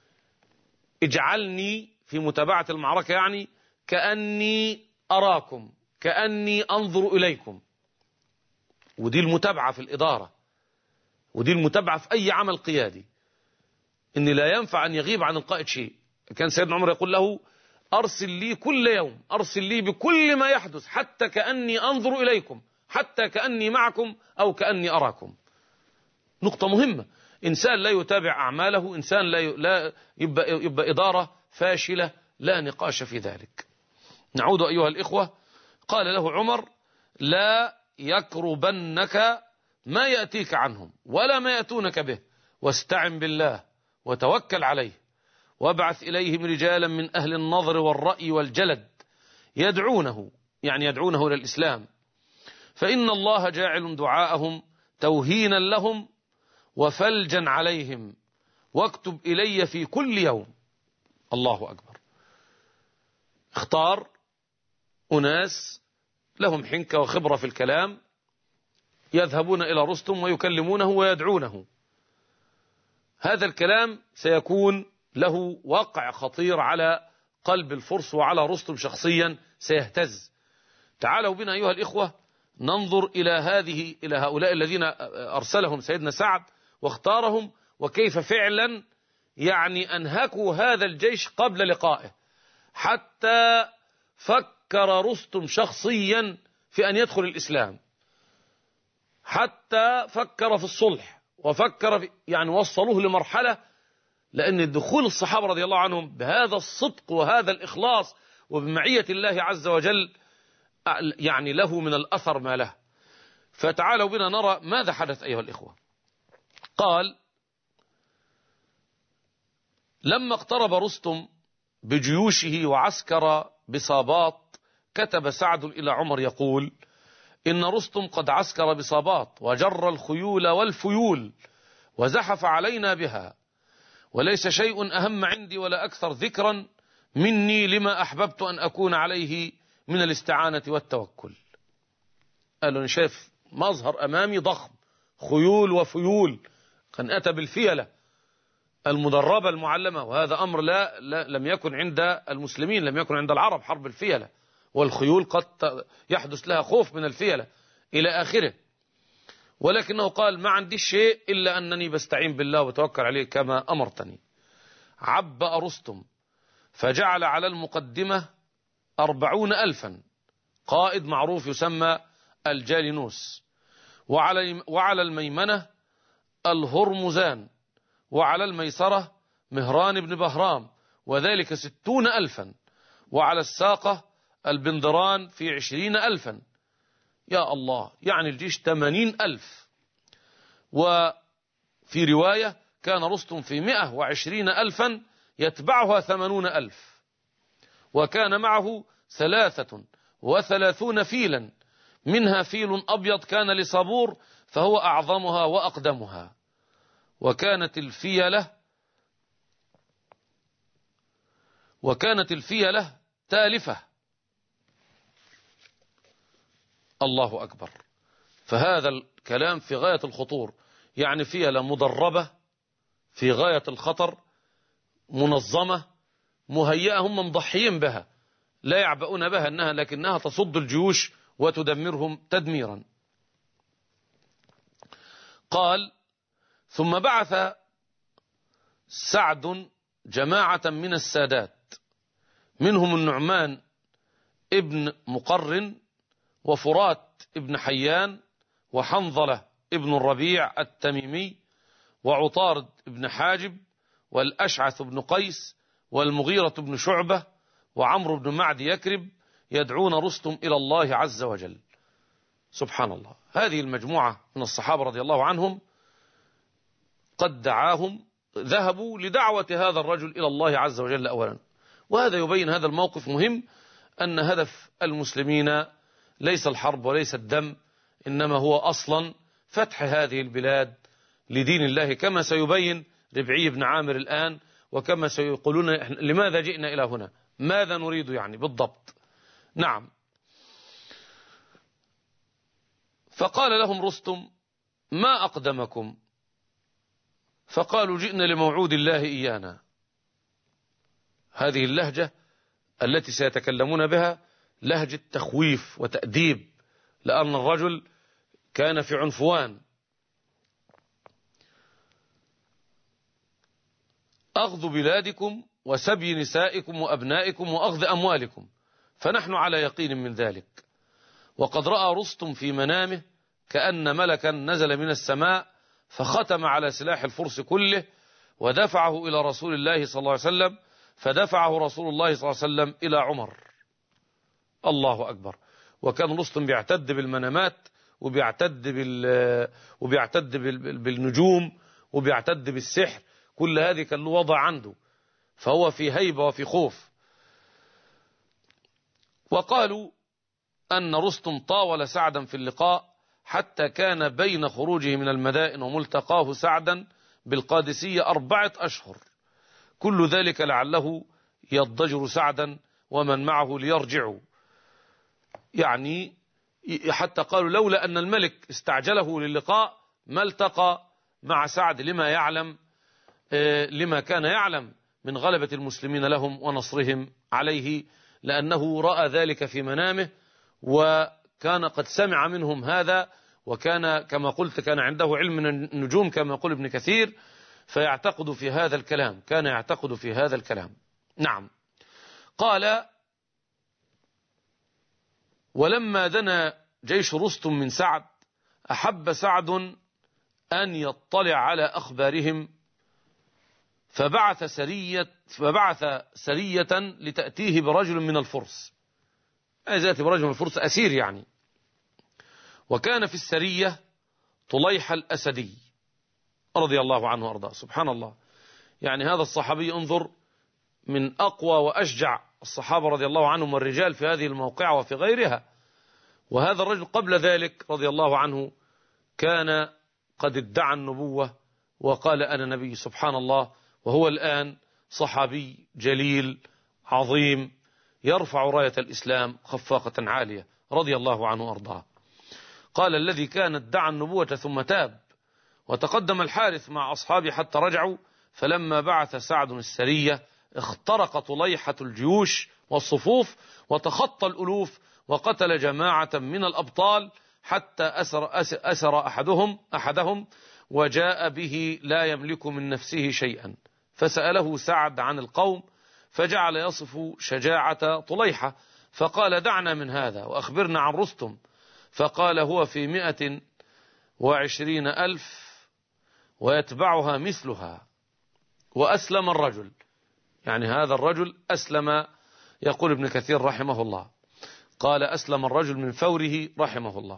اجعلني في متابعة المعركة، يعني كأني أراكم، كأني أنظر إليكم. ودي المتابعة في الإدارة، ودي المتابعة في أي عمل قيادي، إن لا ينفع أن يغيب عن القائد شيء. كان سيدنا عمر يقول له: أرسل لي كل يوم، أرسل لي بكل ما يحدث، حتى كأني أنظر إليكم، حتى كأني معكم أو كأني أراكم. نقطة مهمة. إنسان لا يتابع أعماله، إنسان لا, ي... لا يبقى... يبقى إدارة فاشلة، لا نقاش في ذلك. نعود أيها الإخوة. قال له عمر: لا يكربنك ما يأتيك عنهم ولا ما يأتونك به، واستعن بالله وتوكل عليه، وابعث إليهم رجالا من أهل النظر والرأي والجلد يدعونه، يعني يدعونه إلى الإسلام، فإن الله جاعل دعاءهم توهينا لهم وفلجا عليهم، واكتب إلي في كل يوم. الله أكبر. اختار أناس لهم حنكة وخبرة في الكلام، يذهبون إلى رستم ويكلمونه ويدعونه. هذا الكلام سيكون له وقع خطير على قلب الفرس وعلى رستم شخصيا، سيهتز. تعالوا بنا أيها الإخوة ننظر إلى هذه إلى هؤلاء الذين أرسلهم سيدنا سعد واختارهم، وكيف فعلا يعني أنهكوا هذا الجيش قبل لقائه، حتى فكر رستم شخصيا في أن يدخل الإسلام، حتى فكر في الصلح، وفكر في يعني وصلوه لمرحلة، لأن دخول الصحابة رضي الله عنهم بهذا الصدق وهذا الإخلاص وبمعية الله عز وجل يعني له من الأثر ما له. فتعالوا بنا نرى ماذا حدث أيها الإخوة. قال: لما اقترب رستم بجيوشه وعسكر بصابات كتب سعد إلى عمر يقول: إن رستم قد عسكر بصابات وجر الخيول والفيول وزحف علينا بها، وليس شيء أهم عندي ولا أكثر ذكرا مني لما أحببت أن أكون عليه من الاستعانة والتوكل. قالوا: أنا شايف مظهر أمامي ضخم، خيول وفيول، كان أتى بالفيلة المدربة المعلمة، وهذا أمر لا, لا لم يكن عند المسلمين، لم يكن عند العرب حرب الفيلة، والخيول قد يحدث لها خوف من الفيلة إلى آخره. ولكنه قال: ما عندي شيء إلا أنني بستعين بالله وتوكل عليه كما أمرتني. عبأ رستم فجعل على المقدمة أربعون ألفا، قائد معروف يسمى الجالينوس، وعلى, وعلى الميمنة الهرمزان، وعلى الميسرة مهران بن بهرام وذلك ستون ألفا، وعلى الساقة البندران في عشرين ألفا. يا الله، يعني الجيش ثمانين ألف. وفي رواية كان رستم في مئة وعشرين ألفا يتبعها ثمانون ألف، وكان معه ثلاثة وثلاثون فيلا، منها فيل أبيض كان لصبور فهو أعظمها وأقدمها. وكانت الفيلة وكانت الفيلة تالفة. الله أكبر. فهذا الكلام في غاية الخطور، يعني فيلة مدربة في غاية الخطر، منظمة مهيئة، هم مضحيين بها، لا يعبؤون بها أنها لكنها تصد الجيوش وتدمرهم تدميرا. قال: ثم بعث سعد جماعة من السادات، منهم النعمان ابن مقرن وفرات ابن حيان وحنظلة ابن الربيع التميمي وعطارد ابن حاجب والأشعث بن قيس والمغيرة بن شعبة وعمرو بن معد يكرب، يدعون رستم إلى الله عز وجل. سبحان الله، هذه المجموعة من الصحابة رضي الله عنهم قد دعاهم، ذهبوا لدعوة هذا الرجل إلى الله عز وجل أولا. وهذا يبين هذا الموقف مهم، أن هدف المسلمين ليس الحرب وليس الدم، إنما هو أصلا فتح هذه البلاد لدين الله، كما سيبين ربعي بن عامر الآن، وكما سيقولون لماذا جئنا إلى هنا، ماذا نريد يعني بالضبط. نعم. فقال لهم رستم: ما أقدمكم؟ فقالوا: جئنا لموعود الله إيانا. هذه اللهجة التي سيتكلمون بها لهجة تخويف وتأديب، لأن الرجل كان في عنفوان. أخذ بلادكم وسبي نسائكم وأبنائكم وأخذ أموالكم، فنحن على يقين من ذلك. وقد رأى رستم في منامه كأن ملكا نزل من السماء فختم على سلاح الفرس كله ودفعه إلى رسول الله صلى الله عليه وسلم، فدفعه رسول الله صلى الله عليه وسلم إلى عمر. الله أكبر. وكان رستم بيعتد بالمنامات وبيعتد بال وبيعتد بالنجوم وبيعتد بالسحر، كل هذه كان له وضع عنده، فهو في هيبة وفي خوف. وقالوا أن رستم طاول سعدا في اللقاء حتى كان بين خروجه من المدائن وملتقاه سعدا بالقادسية أربعة أشهر، كل ذلك لعله يضجر سعدا ومن معه ليرجعوا. يعني حتى قالوا لولا أن الملك استعجله للقاء ما التقى مع سعد، لما يعلم لما كان يعلم من غلبة المسلمين لهم ونصرهم عليه، لأنه رأى ذلك في منامه وكان قد سمع منهم هذا، وكان كما قلت كان عنده علم من النجوم كما يقول ابن كثير، فيعتقد في هذا الكلام، كان يعتقد في هذا الكلام. نعم. قال: ولما دنا جيش رستم من سعد أحب سعد أن يطلع على أخبارهم، فبعث سرية فبعث سرية لتأتيه برجل من الفرس، عايز يأتي برجل من الفرس أسير يعني. وكان في السرية طليحة الأسدي رضي الله عنه وأرضاه. سبحان الله، يعني هذا الصحابي انظر من أقوى وأشجع الصحابة رضي الله عنهم والرجال في هذه الموقعة وفي غيرها. وهذا الرجل قبل ذلك رضي الله عنه كان قد ادعى النبوة وقال أنا نبي، سبحان الله، وهو الآن صحابي جليل عظيم يرفع راية الإسلام خفاقة عالية رضي الله عنه وأرضاه. قال الذي كان ادعى النبوة ثم تاب، وتقدم الحارث مع أصحابه حتى رجعوا، فلما بعث سعد السرية اخترق طليحة الجيوش والصفوف وتخطى الألوف وقتل جماعة من الأبطال حتى أسر, أسر أحدهم, أحدهم وجاء به لا يملك من نفسه شيئا. فسأله سعد عن القوم فجعل يصف شجاعة طليحة، فقال دعنا من هذا وأخبرنا عن رستم. فقال هو في مئة وعشرين ألف ويتبعها مثلها. وأسلم الرجل، يعني هذا الرجل أسلم، يقول ابن كثير رحمه الله، قال أسلم الرجل من فوره رحمه الله.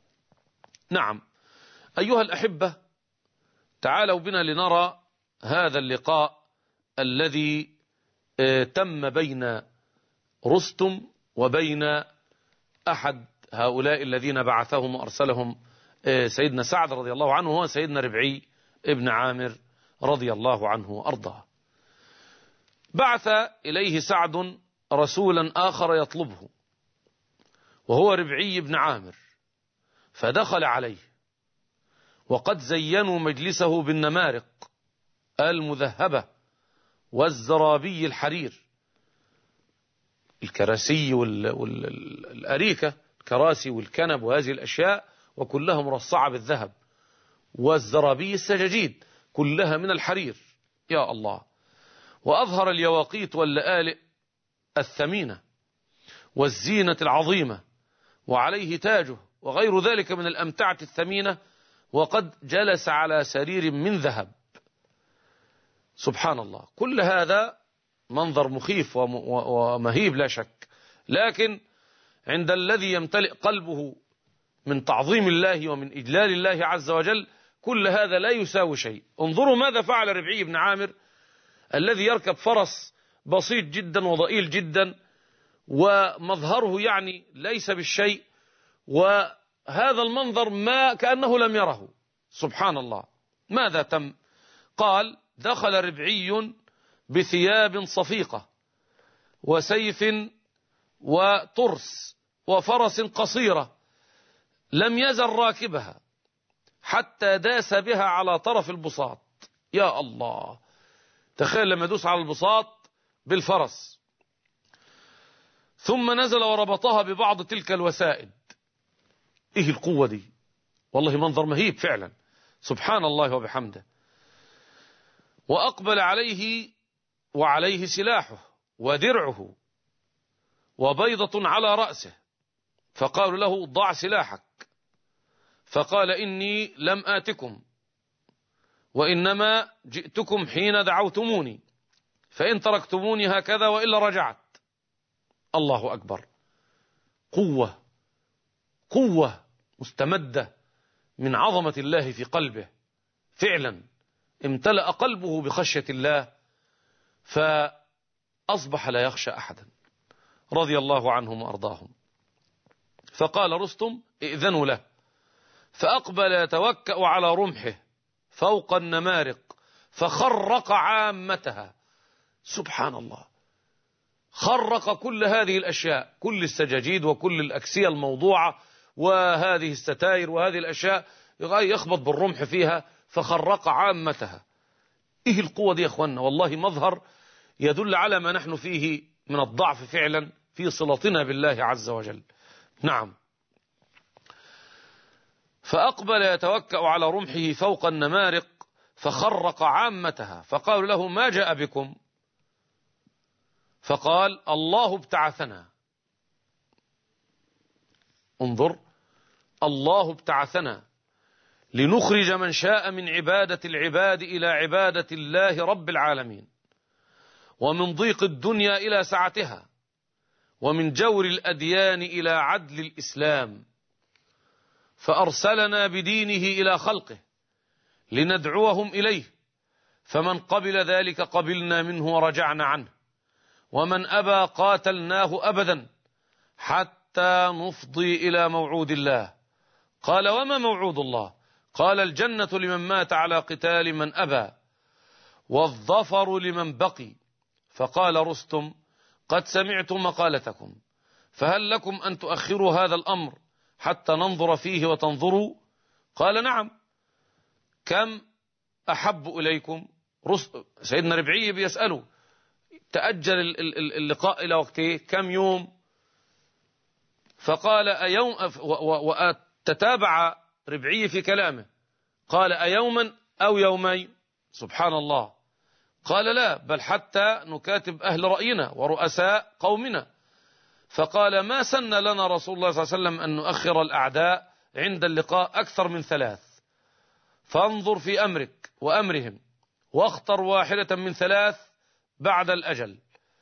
نعم أيها الأحبة، تعالوا بنا لنرى هذا اللقاء الذي تم بين رستم وبين أحد هؤلاء الذين بعثهم وأرسلهم سيدنا سعد رضي الله عنه، هو سيدنا ربعي ابن عامر رضي الله عنه وأرضاه. بعث إليه سعد رسولا آخر يطلبه، وهو ربعي بن عامر، فدخل عليه وقد زينوا مجلسه بالنمارق المذهبة والزرابي الحرير، الكراسي والأريكة، الكراسي والكنب وهذه الأشياء وكلها مرصعة بالذهب، والزرابي السجاجيد كلها من الحرير، يا الله. وأظهر اليواقيت واللآلئ الثمينة والزينة العظيمة، وعليه تاجه وغير ذلك من الأمتعة الثمينة، وقد جلس على سرير من ذهب. سبحان الله، كل هذا منظر مخيف ومهيب لا شك، لكن عند الذي يمتلئ قلبه من تعظيم الله ومن إجلال الله عز وجل كل هذا لا يساوي شيء. انظروا ماذا فعل ربعي بن عامر الذي يركب فرس بسيط جدا وضئيل جدا ومظهره يعني ليس بالشيء، وهذا المنظر ما كأنه لم يره. سبحان الله، ماذا تم؟ قال دخل ربعي بثياب صفيقة وسيف وترس وفرس قصيرة، لم يزل راكبها حتى داس بها على طرف البساط. يا الله، تخيل لما يدوس على البساط بالفرس، ثم نزل وربطها ببعض تلك الوسائد. ايه القوة دي؟ والله منظر مهيب فعلا، سبحان الله وبحمده. وأقبل عليه وعليه سلاحه ودرعه وبيضة على رأسه، فقالوا له ضع سلاحك، فقال إني لم آتكم وإنما جئتكم حين دعوتموني، فإن تركتموني هكذا وإلا رجعت. الله أكبر، قوة قوة مستمدة من عظمة الله في قلبه، فعلا امتلأ قلبه بخشية الله فأصبح لا يخشى أحدا رضي الله عنهم وأرضاهم. فقال رستم ائذنوا له، فأقبل يتوكأ على رمحه فوق النمارق فخرق عامتها. سبحان الله، خرق كل هذه الأشياء، كل السجاجيد وكل الأكسية الموضوعة وهذه الستائر وهذه الأشياء يخبط بالرمح فيها فخرق عامتها. إيه القوة دي يا أخوانا؟ والله مظهر يدل على ما نحن فيه من الضعف فعلا في صلتنا بالله عز وجل. نعم، فأقبل يتوكأ على رمحه فوق النمارق فخرق عامتها، فقالوا له ما جاء بكم؟ فقال الله ابتعثنا. انظر، الله ابتعثنا لنخرج من شاء من عبادة العباد إلى عبادة الله رب العالمين، ومن ضيق الدنيا إلى سعتها، ومن جور الأديان إلى عدل الإسلام، فأرسلنا بدينه إلى خلقه لندعوهم إليه، فمن قبل ذلك قبلنا منه ورجعنا عنه، ومن أبى قاتلناه أبدا حتى نفضي إلى موعود الله. قال: وما موعود الله؟ قال: الجنة لمن مات على قتال من أبى، والظفر لمن بقي. فقال رستم: قد سمعت مقالتكم، فهل لكم أن تؤخروا هذا الأمر حتى ننظر فيه وتنظروا؟ قال: نعم. كم أحب إليكم؟ سيدنا ربعي بيسأله: تأجل اللقاء إلى وقته كم يوم؟ فقال: أيوم. وتتابع ربعي في كلامه، قال: أيوما أو يومين؟ سبحان الله. قال: لا، بل حتى نكاتب أهل رأينا ورؤساء قومنا. فقال: ما سن لنا رسول الله صلى الله عليه وسلم أن نؤخر الأعداء عند اللقاء أكثر من ثلاث، فانظر في أمرك وأمرهم، واختر واحدة من ثلاث بعد الأجل.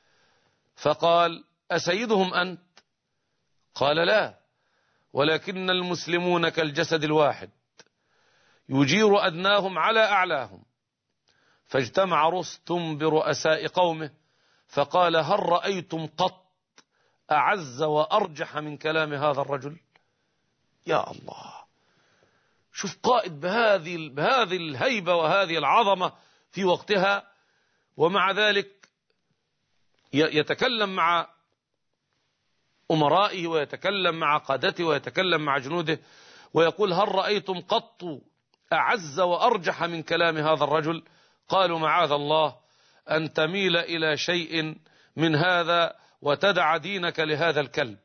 فقال: أسيدهم أنت؟ قال: لا، ولكن المسلمون كالجسد الواحد يجير أدناهم على أعلاهم. فاجتمع رستم برؤساء قومه فقال: هل رأيتم قط أعز وأرجح من كلام هذا الرجل؟ يا الله، شوف قائد بهذه بهذه الهيبة وهذه العظمة في وقتها، ومع ذلك يتكلم مع أمرائه ويتكلم مع قادته ويتكلم مع جنوده ويقول: هل رأيتم قط أعز وأرجح من كلام هذا الرجل؟ قالوا: معاذ الله أن تميل إلى شيء من هذا وتدع دينك لهذا الكلب.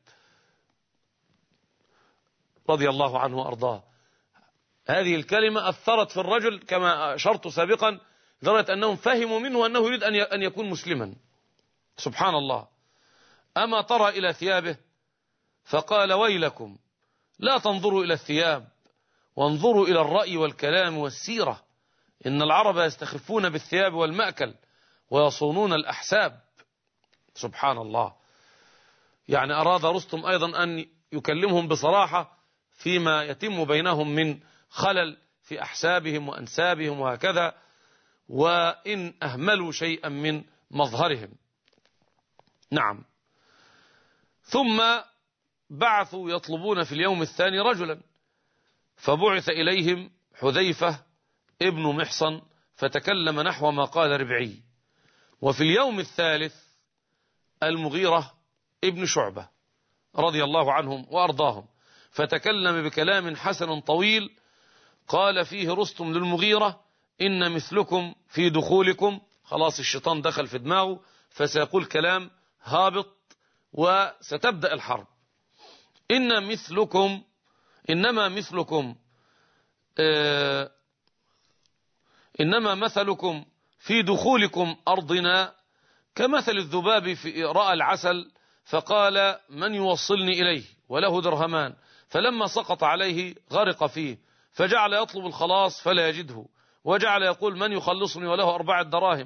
رضي الله عنه وأرضاه. هذه الكلمة أثرت في الرجل كما أشرت سابقا، لدرجة أنهم فهموا منه أنه يريد أن يكون مسلما. سبحان الله. أما ترى إلى ثيابه؟ فقال: ويلكم، لا تنظروا إلى الثياب، وانظروا إلى الرأي والكلام والسيرة. إن العرب يستخفون بالثياب والمأكل ويصونون الأحساب. سبحان الله. يعني أراد رستم أيضا أن يكلمهم بصراحة فيما يتم بينهم من خلل في أحسابهم وأنسابهم وهكذا، وإن أهملوا شيئا من مظهرهم. نعم. ثم بعثوا يطلبون في اليوم الثاني رجلا، فبعث إليهم حذيفة ابن محصن فتكلم نحو ما قال ربعي. وفي اليوم الثالث المغيرة ابن شعبة رضي الله عنهم وأرضاهم، فتكلم بكلام حسن طويل قال فيه رستم للمغيرة: إن مثلكم في دخولكم، خلاص الشيطان دخل في دماغه فسيقول كلام هابط وستبدأ الحرب. إن مثلكم إنما مثلكم آه إنما مثلكم في دخولكم أرضنا كمثل الذباب في رأى العسل فقال: من يوصلني إليه؟ وله درهمان، فلما سقط عليه غرق فيه، فجعل يطلب الخلاص فلا يجده، وجعل يقول: من يخلصني؟ وله أربعة دراهم.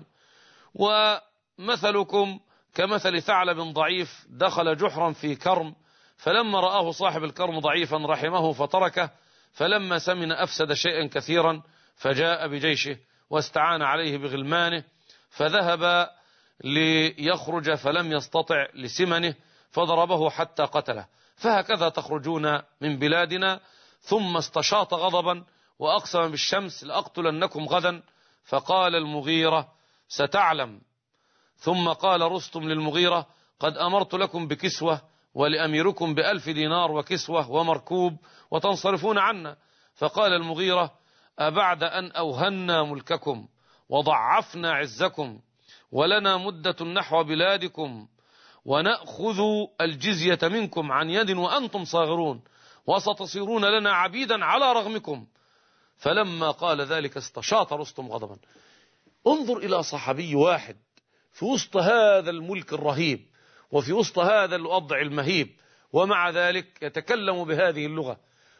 ومثلكم كمثل ثعلب ضعيف دخل جحرا في كرم، فلما رآه صاحب الكرم ضعيفا رحمه فتركه، فلما سمن أفسد شيئا كثيرا، فجاء بجيشه واستعان عليه بغلمانه، فذهب ليخرج فلم يستطع لسمنه فضربه حتى قتله. فهكذا تخرجون من بلادنا. ثم استشاط غضبا وأقسم بالشمس: لأقتلنكم غدا. فقال المغيرة: ستعلم. ثم قال رستم للمغيرة: قد أمرت لكم بكسوة، ولأميركم بألف دينار وكسوة ومركوب، وتنصرفون عنا. فقال المغيرة: أبعد أن أوهنا ملككم وضعفنا عزكم ولنا مدة نحو بلادكم، ونأخذ الجزية منكم عن يد وأنتم صاغرون، وستصيرون لنا عبيدا على رغمكم. فلما قال ذلك استشاط رستم غضبا. انظر إلى صحابي واحد في وسط هذا الملك الرهيب وفي وسط هذا الوضع المهيب، ومع ذلك يتكلم بهذه اللغة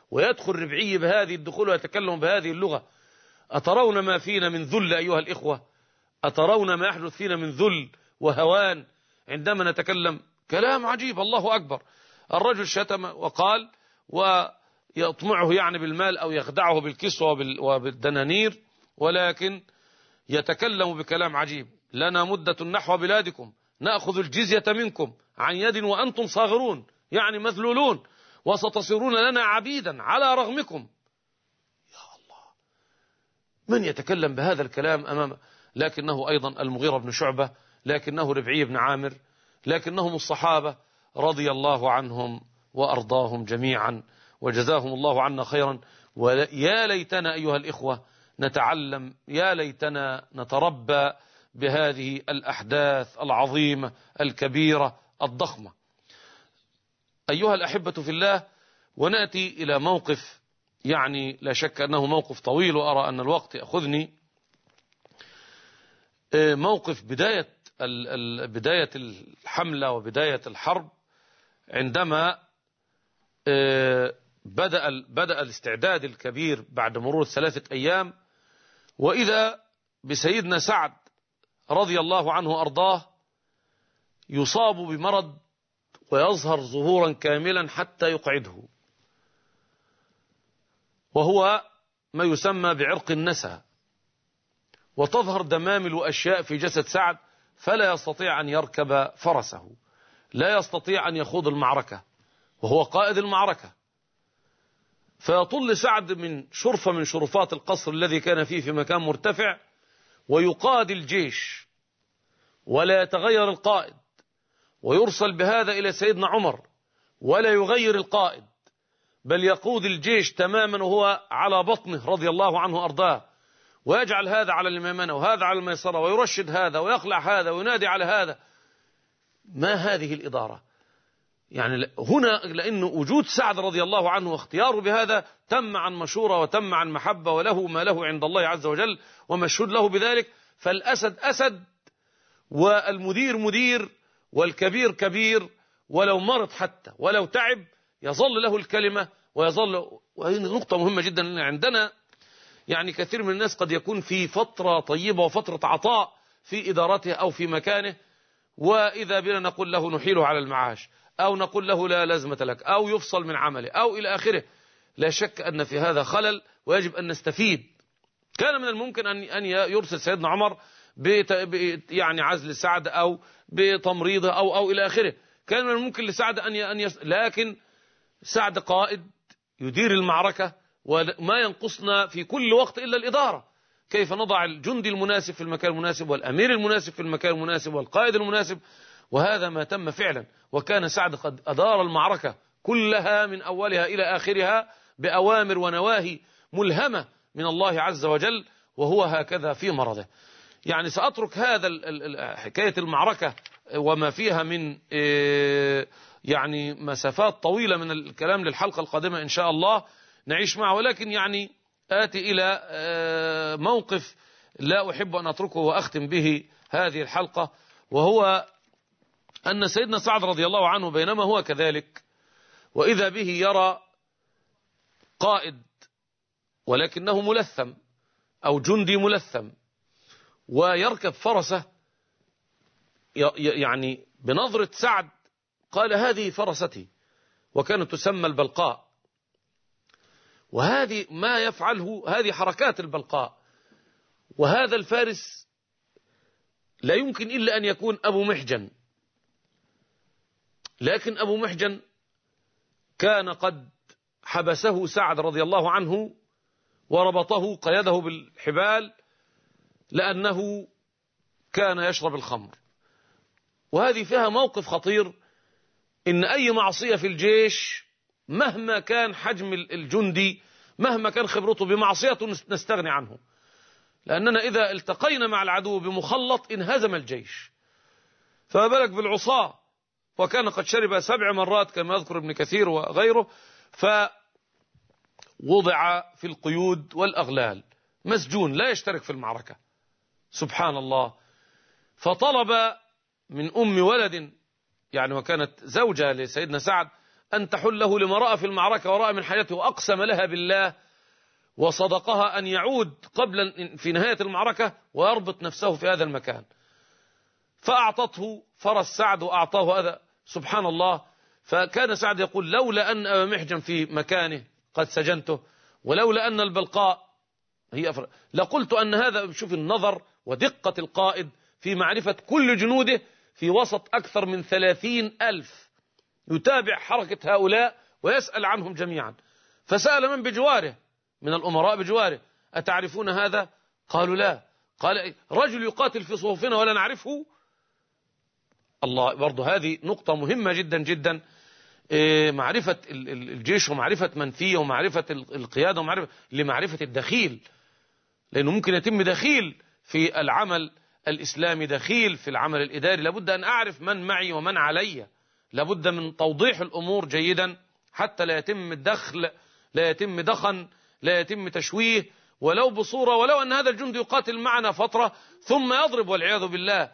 ويدخل ربعي بهذه الدخول ويتكلم بهذه اللغة. أترون ما فينا من ذل أيها الإخوة؟ أترون ما يحدث فينا من ذل وهوان عندما نتكلم؟ كلام عجيب، الله أكبر. الرجل شتم وقال ويطمعه يعني بالمال أو يخدعه بالكسوة وبالدنانير، ولكن يتكلم بكلام عجيب. لنا مدة نحو بلادكم نأخذ الجزية منكم عن يد وأنتم صاغرون، يعني مذلولون، وستصيرون لنا عبيدا على رغمكم. يا الله، من يتكلم بهذا الكلام أمام؟ لكنه أيضا المغيرة بن شعبة، لكنه ربعي بن عامر، لكنهم الصحابة رضي الله عنهم وأرضاهم جميعا وجزاهم الله عنا خيرا. ويا ليتنا أيها الإخوة نتعلم، يا ليتنا نتربى بهذه الأحداث العظيمة الكبيرة الضخمة. أيها الأحبة في الله، ونأتي إلى موقف يعني لا شك أنه موقف طويل وأرى أن الوقت يأخذني. موقف بداية بداية الحملة وبداية الحرب، عندما بدأ بدأ الاستعداد الكبير بعد مرور ثلاثة أيام، وإذا بسيدنا سعد رضي الله عنه وأرضاه يصاب بمرض ويظهر ظهورا كاملا حتى يقعده، وهو ما يسمى بعرق النسا، وتظهر دمامل وأشياء في جسد سعد فلا يستطيع أن يركب فرسه، لا يستطيع أن يخوض المعركة وهو قائد المعركة. فيطل سعد من شرفة من شرفات القصر الذي كان فيه في مكان مرتفع، ويقاد الجيش ولا يتغير القائد، ويرسل بهذا إلى سيدنا عمر ولا يغير القائد، بل يقود الجيش تماما وهو على بطنه رضي الله عنه أرضاه، ويجعل هذا على الميمنة وهذا على الميسرة، ويرشد هذا ويقلع هذا وينادي على هذا. ما هذه الإدارة؟ يعني هنا لأن وجود سعد رضي الله عنه واختياره بهذا تم عن مشورة وتم عن محبة، وله ما له عند الله عز وجل ومشهود له بذلك. فالأسد أسد والمدير مدير والكبير كبير، ولو مرض حتى ولو تعب يظل له الكلمة ويظل. وهي نقطة مهمة جدا عندنا، يعني كثير من الناس قد يكون في فترة طيبة وفترة عطاء في إدارته أو في مكانه، وإذا بنا نقول له نحيله على المعاش، أو نقول له لا لازمة لك، أو يفصل من عمله، أو إلى آخره. لا شك أن في هذا خلل ويجب أن نستفيد. كان من الممكن أن أن يرسل سيدنا عمر يعني عزل سعد أو بتمريضه أو أو إلى آخره. كان من الممكن لسعد أن أن يس... لكن سعد قائد يدير المعركة، وما ينقصنا في كل وقت إلا الإدارة. كيف نضع الجندي المناسب في المكان المناسب، والأمير المناسب في المكان المناسب، والقائد المناسب، وهذا ما تم فعلا. وكان سعد قد أدار المعركة كلها من أولها إلى آخرها بأوامر ونواهي ملهمة من الله عز وجل، وهو هكذا في مرضه. يعني سأترك هذا حكاية المعركة وما فيها من يعني مسافات طويلة من الكلام للحلقة القادمة إن شاء الله نعيش معه، ولكن يعني آتي إلى موقف لا أحب أن أتركه وأختم به هذه الحلقة، وهو أن سيدنا سعد رضي الله عنه بينما هو كذلك، وإذا به يرى قائد ولكنه ملثم أو جندي ملثم ويركب فرسه، يعني بنظرة سعد قال هذه فرستي، وكانت تسمى البلقاء، وهذه ما يفعله هذه حركات البلقاء، وهذا الفارس لا يمكن إلا أن يكون أبو محجن. لكن أبو محجن كان قد حبسه سعد رضي الله عنه وربطه قيده بالحبال لأنه كان يشرب الخمر. وهذه فيها موقف خطير، إن أي معصية في الجيش مهما كان حجم الجندي مهما كان خبرته بمعصية نستغني عنه، لأننا إذا التقينا مع العدو بمخلط انهزم الجيش، فما بالك بالعصاة. وكان قد شرب سبع مرات كما يذكر ابن كثير وغيره، فوضع في القيود والأغلال مسجون لا يشترك في المعركة. سبحان الله. فطلب من أم ولد، يعني وكانت زوجة لسيدنا سعد، أن تحله لما رأى في المعركة ورأى من حياته وأقسم لها بالله وصدقها أن يعود قبل في نهاية المعركة ويربط نفسه في هذا المكان. فأعطته فرس سعد وأعطاه هذا، سبحان الله. فكان سعد يقول لولا أن أبا محجن في مكانه قد سجنته، ولولا أن البلقاء هي أفر... لقلت أن هذا، شوف النظر ودقة القائد في معرفة كل جنوده في وسط أكثر من ثلاثين ألف، يتابع حركة هؤلاء ويسأل عنهم جميعا. فسأل من بجواره من الأمراء بجواره أتعرفون هذا؟ قالوا لا. قال رجل يقاتل في صفوفنا ولا نعرفه. الله، برضه هذه نقطة مهمة جدا جدا، معرفة الجيش ومعرفة من فيه ومعرفة القيادة ومعرفة لمعرفة الدخيل، لأنه ممكن يتم دخيل في العمل الإسلامي، دخيل في العمل الإداري. لابد أن أعرف من معي ومن علي، لابد من توضيح الأمور جيدا حتى لا يتم الدخل، لا يتم دخن، لا يتم تشويه ولو بصورة، ولو أن هذا الجند يقاتل معنا فترة ثم يضرب والعياذ بالله.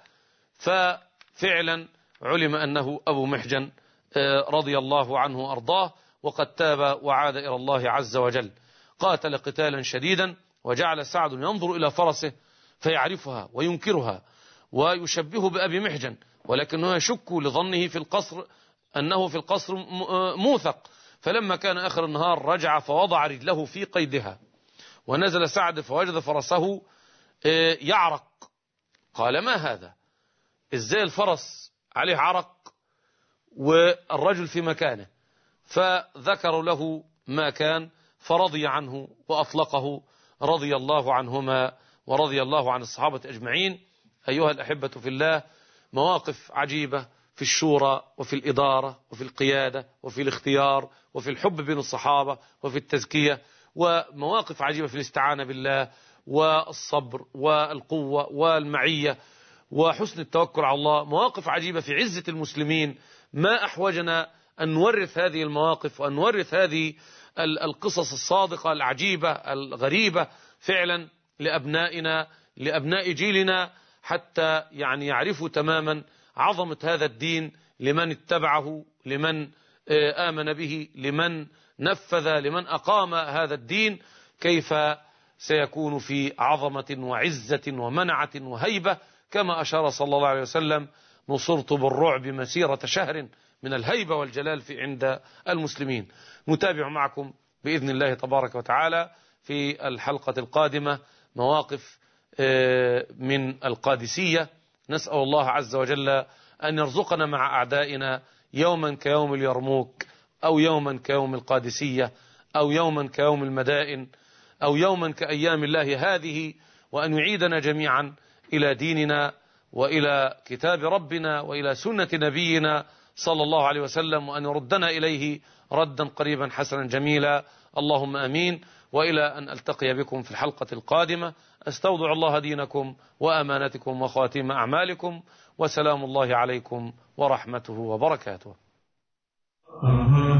ففعلا علم أنه أبو محجن رضي الله عنه وأرضاه، وقد تاب وعاد إلى الله عز وجل. قاتل قتالا شديدا، وجعل سعد ينظر إلى فرسه فيعرفها وينكرها ويشبهه بأبي محجن، ولكنه يشك لظنه في القصر أنه في القصر موثق. فلما كان آخر النهار رجع فوضع رجله في قيدها، ونزل سعد فوجد فرسه يعرق. قال ما هذا؟ إزاي الفرس عليه عرق والرجل في مكانه؟ فذكروا له ما كان فرضي عنه وأطلقه رضي الله عنهما ورضي الله عن الصحابة أجمعين. أيها الأحبة في الله، مواقف عجيبة في الشورى وفي الإدارة وفي القيادة وفي الاختيار وفي الحب بين الصحابة وفي التزكية، ومواقف عجيبة في الاستعانة بالله والصبر والقوة والمعية وحسن التوكل على الله، مواقف عجيبة في عزة المسلمين. ما أحوجنا أن نورث هذه المواقف وأن نورث هذه القصص الصادقة العجيبة الغريبة فعلا لأبنائنا، لأبناء جيلنا، حتى يعني يعرفوا تماما عظمة هذا الدين لمن اتبعه، لمن آمن به، لمن نفذ، لمن أقام هذا الدين، كيف سيكون في عظمة وعزة ومنعة وهيبة، كما أشار صلى الله عليه وسلم نصرت بالرعب مسيرة شهر من الهيبة والجلال في عند المسلمين. نتابع معكم بإذن الله تبارك وتعالى في الحلقة القادمة مواقف من القادسية. نسأل الله عز وجل أن يرزقنا مع أعدائنا يوما كيوم اليرموك، أو يوما كيوم القادسية، أو يوما كيوم المدائن، أو يوما كأيام الله هذه، وأن يعيدنا جميعا إلى ديننا وإلى كتاب ربنا وإلى سنة نبينا صلى الله عليه وسلم، وأن يردنا إليه ردا قريبا حسنا جميلا. اللهم أمين. وإلى أن ألتقي بكم في الحلقة القادمة، أستودع الله دينكم وأمانتكم وخواتيم أعمالكم، وسلام الله عليكم ورحمته وبركاته.